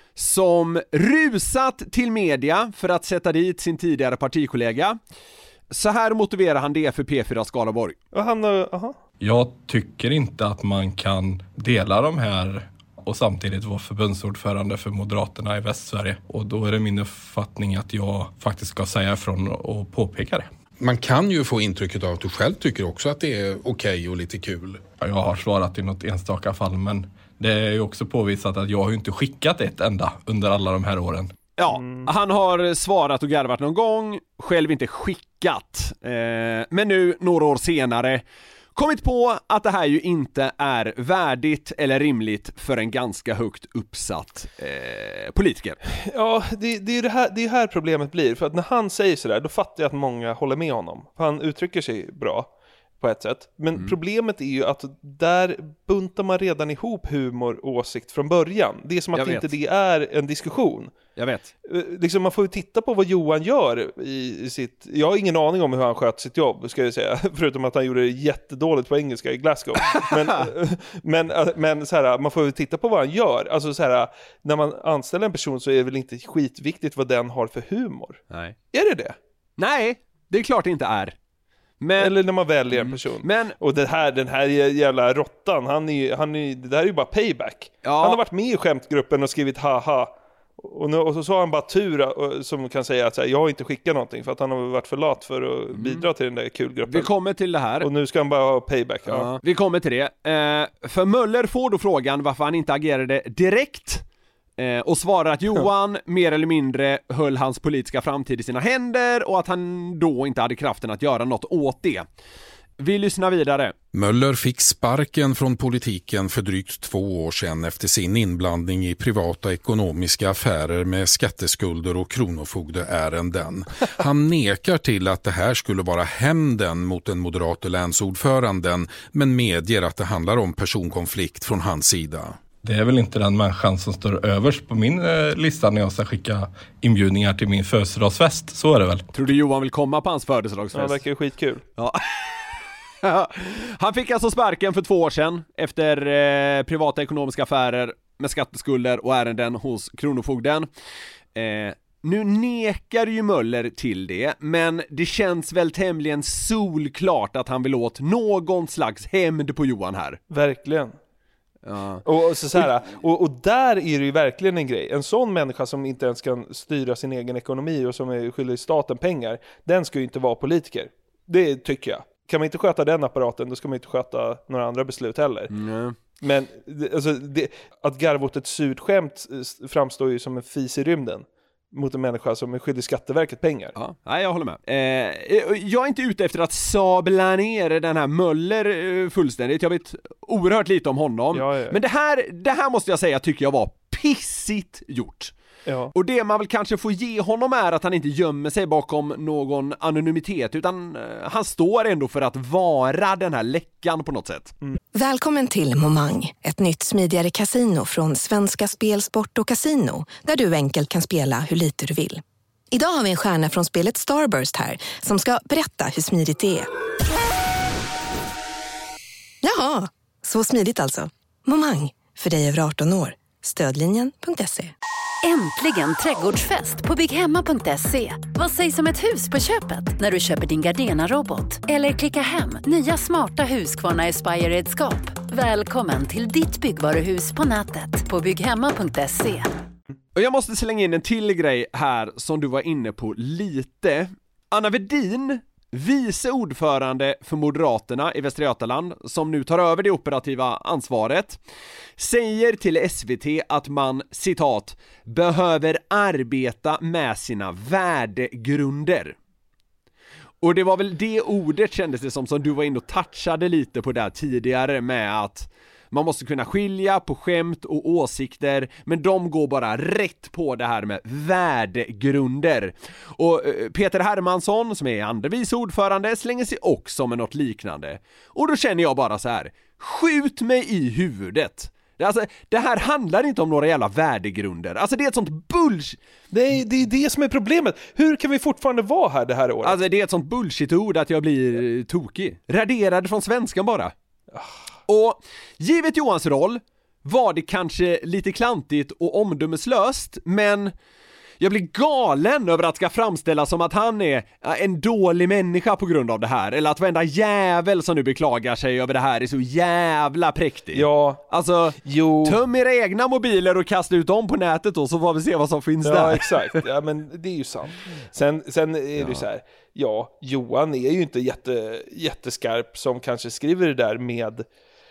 som rusat till media för att sätta dit sin tidigare partikollega. Så här motiverar han det för P fyra Skaraborg. Han, aha. Jag tycker inte att man kan dela de här och samtidigt vara förbundsordförande för Moderaterna i Västsverige. Och då är det min uppfattning att jag faktiskt ska säga ifrån och påpeka det. Man kan ju få intrycket av att du själv tycker också att det är okej okay och lite kul. Jag har svarat i något enstaka fall, men det är ju också påvisat att jag har ju inte skickat ett enda under alla de här åren. Ja, mm. han har svarat och garvat någon gång, själv inte skickat. Eh, men nu, några år senare, kommit på att det här ju inte är värdigt eller rimligt för en ganska högt uppsatt eh, politiker. Ja, det, det är det här, det är här problemet blir. För att när han säger sådär, då fattar jag att många håller med honom. För han uttrycker sig bra på ett sätt. Men mm. problemet är ju att där buntar man redan ihop humor och åsikt från början. Det är som att inte det är en diskussion. Jag vet. Liksom man får ju titta på vad Johan gör i sitt... Jag har ingen aning om hur han sköt sitt jobb, ska jag säga. Förutom att han gjorde det jättedåligt på engelska i Glasgow. Men, men, men så här, man får ju titta på vad han gör. Alltså så här, när man anställer en person så är det väl inte skitviktigt vad den har för humor. Nej. Är det det? Nej, det är klart det inte är. Men, eller när man väljer en person. Men, och det här, den här jävla råttan, han är, han är, det där är ju bara payback. Ja. Han har varit med i skämtgruppen och skrivit haha. Och, nu, och så sa han bara tur som kan säga att så här, jag har inte skickat någonting för att han har varit för lat för att mm. bidra till den där kulgruppen. Vi kommer till det här. Och nu ska han bara ha payback. Ja. Ja. Vi kommer till det. Eh, för Möller får då frågan varför han inte agerade direkt. Eh, och svarar att Johan mer eller mindre höll hans politiska framtid i sina händer och att han då inte hade kraften att göra något åt det. Vi lyssnar vidare. Möller fick sparken från politiken för drygt två år sedan efter sin inblandning i privata ekonomiska affärer med skatteskulder och kronofogdeärenden. Han nekar till att det här skulle vara hämnden mot den moderate länsordföranden, men medger att det handlar om personkonflikt från hans sida. Det är väl inte den människan som står överst på min eh, lista när jag ska skicka inbjudningar till min födelsedagsfest. Så är det väl. Tror du Johan vill komma på hans födelsedagsfest? Ja, det verkar ju skitkul. Ja. Han fick alltså sparken för två år sedan efter eh, privata ekonomiska affärer med skatteskulder och ärenden hos kronofogden. Eh, nu nekar ju Möller till det, men det känns väl tämligen solklart att han vill åt någon slags hämnd på Johan här. Verkligen. Ja. Och, och, så, så här, och, och där är det ju verkligen en grej. En sån människa som inte ens kan styra sin egen ekonomi och som är skyldig staten pengar, den ska ju inte vara politiker. Det tycker jag. Kan man inte sköta den apparaten, då ska man inte sköta några andra beslut heller. Mm. Men alltså, det, att garva åt ett surt skämt framstår ju som en fis i rymden mot en människa som är skyldig Skatteverket pengar. Ja, nej, jag håller med. Eh, jag är inte ute efter att sabla ner den här Möller fullständigt. Jag vet oerhört lite om honom. Ja, ja. Men det här, det här måste jag säga tycker jag var pissigt gjort. Ja. Och det man väl kanske får ge honom är att han inte gömmer sig bakom någon anonymitet, utan han står ändå för att vara den här läckan på något sätt. Mm. Välkommen till Momang, ett nytt smidigare kasino från Svenska Spel, Sport och Casino, där du enkelt kan spela hur lite du vill. Idag har vi en stjärna från spelet Starburst här som ska berätta hur smidigt det är. Jaha, så smidigt alltså. Momang, för dig över arton år. Stödlinjen punkt se. Äntligen trädgårdsfest på bygghemma punkt se. Vad sägs om ett hus på köpet när du köper din Gardena-robot? Eller klicka hem nya smarta Husqvarna Aspire-redskap. Välkommen till ditt byggvaruhus på nätet på bygghemma punkt se. Och jag måste slänga in en till grej här som du var inne på lite. Anna Wedin, vice ordförande för Moderaterna i Västra Götaland, som nu tar över det operativa ansvaret, säger till S V T att man, citat, behöver arbeta med sina värdegrunder. Och det var väl det ordet, kändes det som, som du var inne och touchade lite på där tidigare, med att man måste kunna skilja på skämt och åsikter, men de går bara rätt på det här med värdegrunder. Och Peter Hermansson, som är andra vice ordförande, slänger sig också med något liknande. Och då känner jag bara så här: skjut mig i huvudet. Alltså, det här handlar inte om några jävla värdegrunder. Alltså det är ett sånt bullshit. Nej, det är det som är problemet. Hur kan vi fortfarande vara här det här året? Alltså det är ett sånt bullshit-ord att jag blir tokig. Raderad från svenskan bara. Och givet Johans roll var det kanske lite klantigt och omdömeslöst, men jag blir galen över att ska framställa som att han är en dålig människa på grund av det här. Eller att varenda jävel som nu beklagar sig över det här är så jävla präktig. Ja. Alltså, jo. Töm era egna mobiler och kasta ut dem på nätet då, så får vi se vad som finns ja, där. Ja, exakt. Ja, men det är ju sant. Sen, sen är det ja. ju så här. Ja, Johan är ju inte jätte, jätteskarp som kanske skriver det där med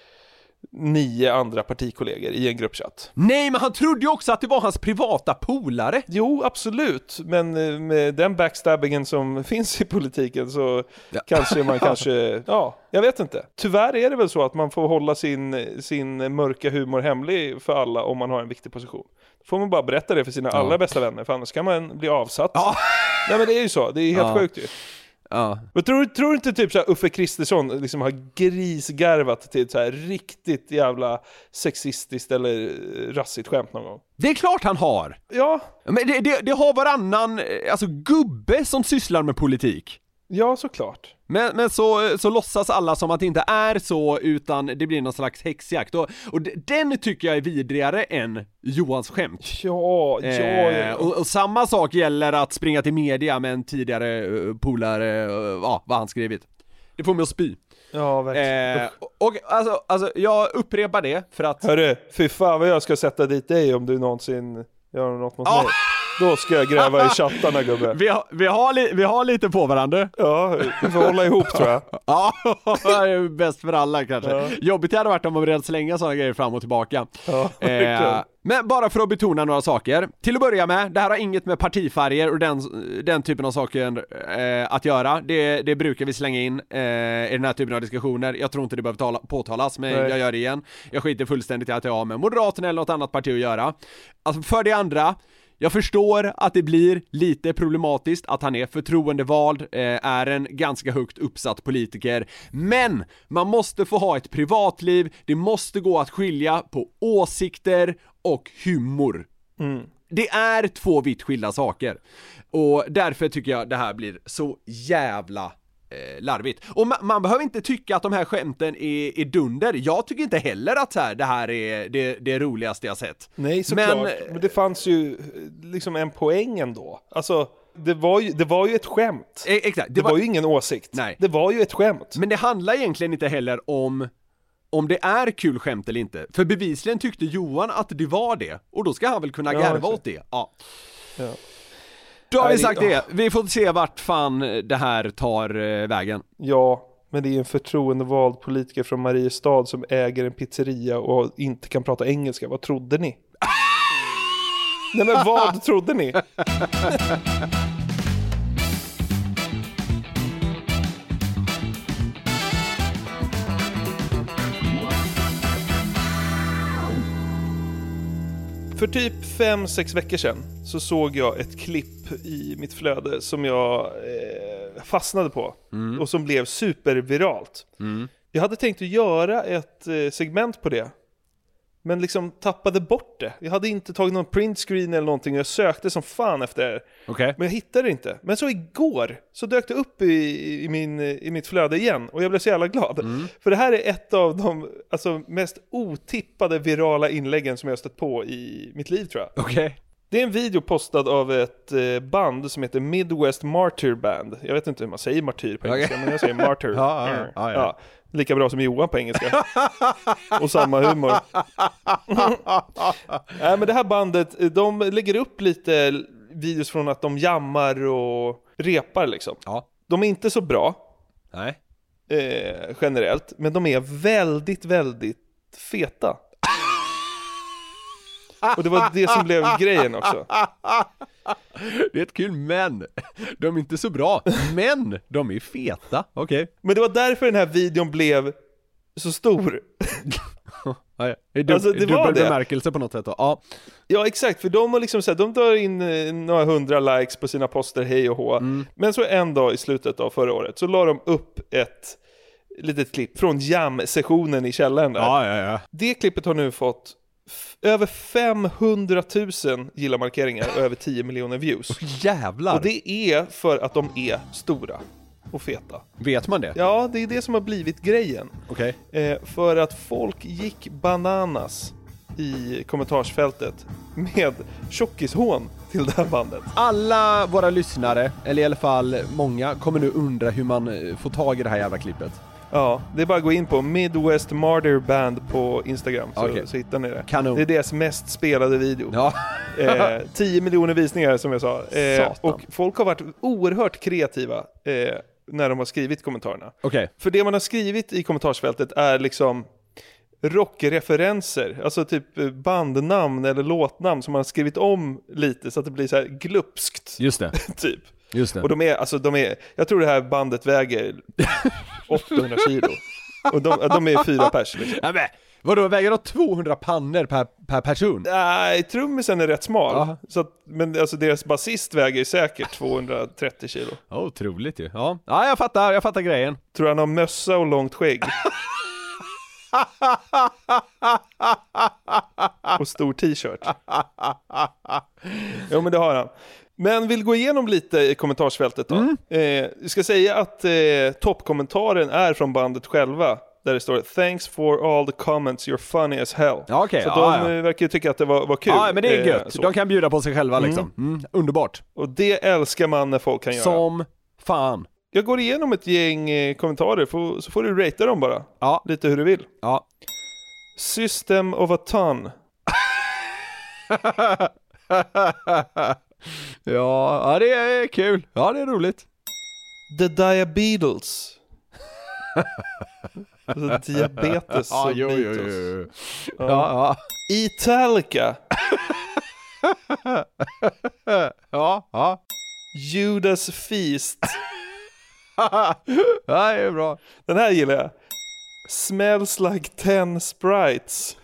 nio andra partikollegor i en gruppchatt. Nej, men han trodde ju också att det var hans privata polare. Jo, absolut. Men med den backstabbingen som finns i politiken så ja. kanske man kanske... Ja, jag vet inte. Tyvärr är det väl så att man får hålla sin, sin mörka humor hemlig för alla om man har en viktig position. Då får man bara berätta det för sina ja. allra bästa vänner, för annars kan man bli avsatt. Ja. Nej, men det är ju så. Det är helt ja. sjukt ju. Ja. Men tror, tror du inte typ så här Uffe Kristersson liksom har grisgarvat till ett så här riktigt jävla sexistiskt eller rassigt skämt någon gång? Det är klart han har. Ja. Men det, det, det har varannan alltså gubbe som sysslar med politik. Ja, såklart. Men, men så, så låtsas alla som att det inte är så, utan det blir någon slags häxjakt. Och, och den tycker jag är vidrigare än Johans skämt. Ja, ja, ja. Eh, och, och samma sak gäller att springa till media med en tidigare uh, polare, uh, ja, vad han skrivit. Det får mig att spy. Ja, verkligen. Eh, och, och alltså, alltså, jag upprepar det för att... Hörru, fy fan vad jag ska sätta dit dig om du någonsin gör något mot ah! mig. Då ska jag gräva i chattarna, gubbe. Vi har, vi har, li, vi har lite på varandra. Ja, vi får hålla ihop, tror jag. Ja, det är bäst för alla kanske. Ja. Jobbigt det hade varit om man började slänga sådana grejer fram och tillbaka. Ja, eh, men bara för att betona några saker. Till att börja med, det här har inget med partifärger och den, den typen av saker eh, att göra. Det, det brukar vi slänga in eh, i den här typen av diskussioner. Jag tror inte det behöver tala, påtalas, men Nej. jag gör det igen. Jag skiter fullständigt i att jag har med Moderaterna eller något annat parti att göra. Alltså för det andra, jag förstår att det blir lite problematiskt att han är förtroendevald, eh, är en ganska högt uppsatt politiker. Men man måste få ha ett privatliv, det måste gå att skilja på åsikter och humor. Mm. Det är två vitt skilda saker. Och därför tycker jag det här blir så jävla eh, larvigt. Och man, man behöver inte tycka att de här skämten är, är dunder. Jag tycker inte heller att så här, det här är det, det roligaste jag sett. Nej, såklart. Men, Men det fanns ju liksom en poäng ändå. Alltså, det var ju, det var ju ett skämt. Eh, exakt. Det, det var, var ju ingen åsikt. Nej. Det var ju ett skämt. Men det handlar egentligen inte heller om om det är kul skämt eller inte. För bevisligen tyckte Johan att det var det. Och då ska han väl kunna ja, garva åt det. Ja. Ja. Då har vi sagt det. Vi får se vart fan det här tar eh, vägen. Ja, men det är en förtroendevald politiker från Mariestad som äger en pizzeria och inte kan prata engelska. Vad trodde ni? Nej, men vad trodde ni? För typ fem, sex veckor sedan så såg jag ett klipp i mitt flöde som jag eh, fastnade på mm. och som blev superviralt. Mm. Jag hade tänkt att göra ett eh, segment på det, men liksom tappade bort det. Jag hade inte tagit någon printscreen eller någonting och jag sökte som fan efter det. Okay. Men jag hittade det inte. Men så igår så dök det upp i, i, min, i mitt flöde igen och jag blev så jävla glad. Mm. För det här är ett av de alltså, mest otippade virala inläggen som jag har stött på i mitt liv, tror jag. Okay. Det är en video postad av ett eh, band som heter Midwest Martyr Band. Jag vet inte hur man säger martyr på engelska, men jag säger martyr. ja, ja, ja, ja. Ja, lika bra som Johan på engelska. Och samma humor. Nej, men det här bandet, de lägger upp lite videos från att de jammar och repar liksom. Ja. De är inte så bra. Nej. Eh, generellt, men de är väldigt, väldigt feta. Och det var det som blev grejen också. Det är ett kul, men de är inte så bra. Men de är feta, okej. Okay. Men det var därför den här videon blev så stor. Ja, ja. Det är alltså, det var det. Bemärkelse på något sätt då. Ja. Ja, exakt, för de har liksom så här, de drar in eh, några hundra likes på sina poster, hej och hå. Mm. Men så en dag i slutet av förra året så la de upp ett litet klipp från jam-sessionen i källaren där. Ja, ja, ja. Det klippet har nu fått f- över femhundratusen gilla-markeringar och över tio miljoner views. Oh, jävlar! Och det är för att de är stora och feta. Vet man det? Ja, det är det som har blivit grejen. Okej. Okay. Eh, för att folk gick bananas i kommentarsfältet med tjockishån till det här bandet. Alla våra lyssnare, eller i alla fall många, kommer nu undra hur man får tag i det här jävla klippet. Ja, det är bara att gå in på Midwest Martyr Band på Instagram så, okay. så hittar ni det. Kanon. Det är deras mest spelade video. Ja. eh, tio miljoner visningar som jag sa. Eh, och folk har varit oerhört kreativa eh, när de har skrivit kommentarerna. Okay. För det man har skrivit i kommentarsfältet är liksom rockreferenser, alltså typ bandnamn eller låtnamn som man har skrivit om lite så att det blir så här glupskt. Just det. typ. Just det. Och de är, alltså de är, jag tror det här bandet väger åttahundra kilo. Och de, de är fyra pers liksom. Ja, men, vadå, väger de tvåhundra pannor per, per person? Nej, trummisen är rätt smal. Aha. Så att, men alltså deras basist väger säkert tvåhundratrettio kilo. Oh, otroligt ju. Ja. ja, jag fattar, jag fattar grejen. Tror han har mössa och långt skägg. Och stor t-shirt. Jo, men det har han. Men vill gå igenom lite i kommentarsfältet då. Mm. Eh, jag ska säga att eh, toppkommentaren är från bandet själva. Där det står "Thanks for all the comments, you're funny as hell." Ja, okay. Så ja, de ja. verkar ju tycka att det var, var kul. Ja, men det är gött. Eh, de kan bjuda på sig själva liksom. Mm. Mm. Underbart. Och det älskar man när folk kan göra. Som fan. Jag går igenom ett gäng eh, kommentarer för, så får du ratea dem bara. Ja. Lite hur du vill. Ja. System of a ton. ja, ja, det är kul. Ja, det är roligt. The Diabetes. Alltså diabetes ja, och jo, jo, jo, jo. Ja. Ja, ja. Italica. ja, ja. Judas Feast. Ja, det är bra. Den här gillar jag. Smells like ten sprites.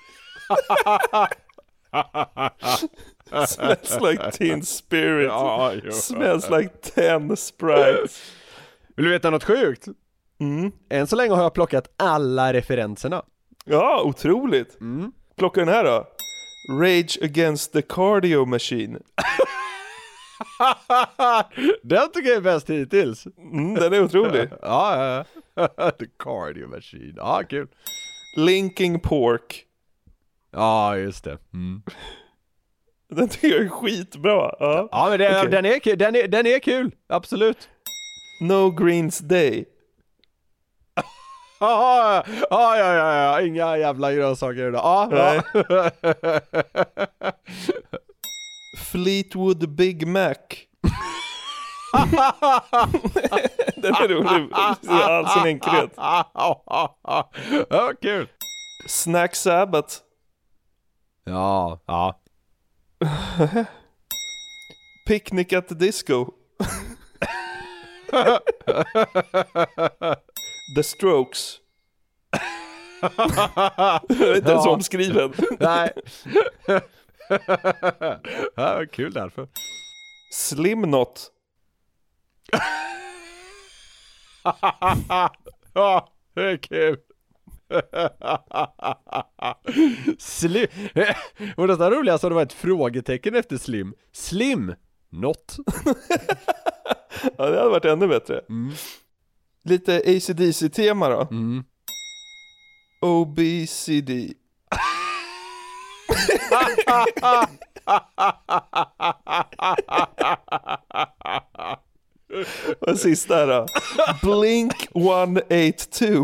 Smells like teen spirit. Ja, Smells like ten sprites. Vill du veta något sjukt? Mm. Än så länge har jag plockat alla referenserna. Ja, otroligt. Mm. Plocka den här då. Rage Against the Cardio Machine. Den tycker jag är bäst hittills. Mm, den är otrolig. Ja, ja. The Cardio Machine. Ja, kul. Linking Pork. Ja, just det. Mm. Den tycker jag är skitbra. Ja, ja men det, okay. den, är, den, är, den är kul. Absolut. No Greens Day. Ja, ja, ja, ja, ja. Inga jävla grönsaker idag. Ja, ja. Fleetwood Big Mac. Den är rolig. All sin enkelhet. Ja, kul. Snack Sabbath. Ja, ja. Picnic at the Disco. The Strokes. Jag är inte ens ja. omskriven. Nej. Ja, kul därför. Slimknot. Ja, det är kul. Slim. Och det är roligt så det var ett frågetecken efter slim. Slim. Not. Ja, det hade varit ännu bättre. Mm. Lite A C D C-tema då. Mm. O B C D. Och sista här då. Blink one eight two.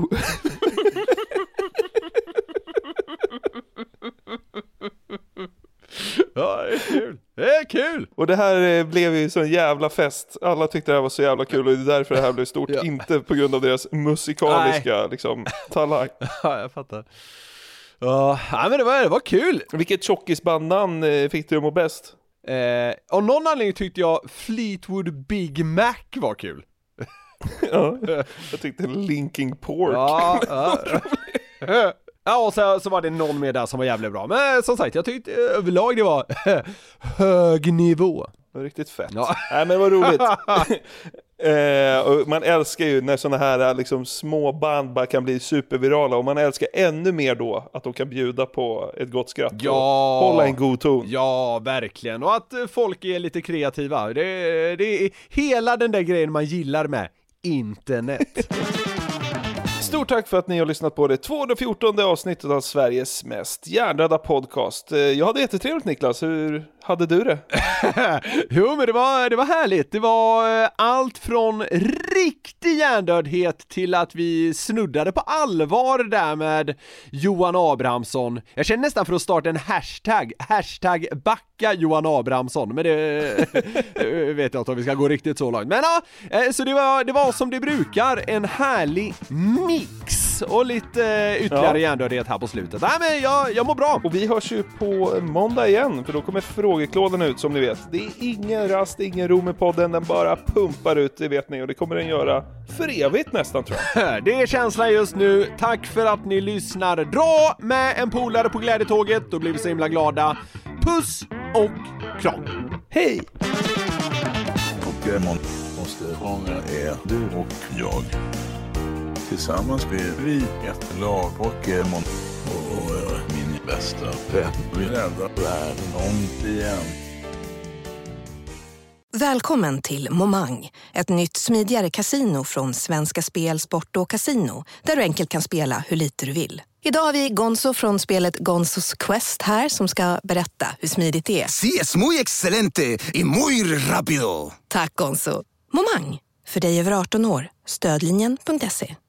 Ja, det är kul. Det är kul. Och det här blev ju så en jävla fest. Alla tyckte det här var så jävla kul och det är därför det här blev stort. Ja. Inte på grund av deras musikaliska liksom, talang. Ja, jag fattar. Ja, men det var, det var kul. Vilket tjockisbandnamn fick du må bäst? Eh, av någon anledning tyckte jag Fleetwood Big Mac var kul. Ja, jag tyckte Linkin Pork. Ja, ja. Ja, och så, så var det någon med där som var jävligt bra. Men som sagt, jag tyckte överlag det var hög nivå. Det var riktigt fett. Ja. Nej, men det var roligt. eh, och man älskar ju när såna här liksom, små band bara kan bli supervirala. Och man älskar ännu mer då att de kan bjuda på ett gott skratt. Ja. Och hålla en god ton. Ja, verkligen. Och att folk är lite kreativa. Det, det är hela den där grejen man gillar med internet. Stort tack för att ni har lyssnat på det tvåhundrafjortonde avsnittet av Sveriges mest hjärndöda podcast. Jag hade jättetrevligt, Niklas. Hur hade du det? Jo, men det var, det var härligt. Det var allt från riktig hjärndödhet till att vi snuddade på allvar där med Johan Abrahamsson. Jag känner nästan för att starta en hashtag. Hashtag backa Johan Abrahamsson. Men det vet jag inte om vi ska gå riktigt så långt. Men ja, så det var, det var som det brukar. En härlig mix och lite ytterligare ja. hjärndödhet här på slutet. Nej, men jag, jag mår bra. Och vi hörs ju på måndag igen, för då kommer frågeklådan ut som ni vet. Det är ingen rast, ingen ro med podden, den bara pumpar ut, det vet ni. Och det kommer den göra för evigt nästan, tror jag. Det är känslan just nu. Tack för att ni lyssnar. Dra med en polare på glädjetåget, då blir vi så himla glada. Puss och kram. Hej! Pokémon måste fånga er, du och jag. Tillsammans blir vi ett lag Pokémon och min bästa vän. Vi räddar världen om igen. Välkommen till Momang, ett nytt smidigare kasino från Svenska Spel, Sport och Casino, där du enkelt kan spela hur lite du vill. Idag har vi Gonzo från spelet Gonzos Quest här som ska berätta hur smidigt det är. Sí, es muy excelente y muy rápido. Tack Gonzo. Momang, för dig över arton år. Stödlinjen punkt se.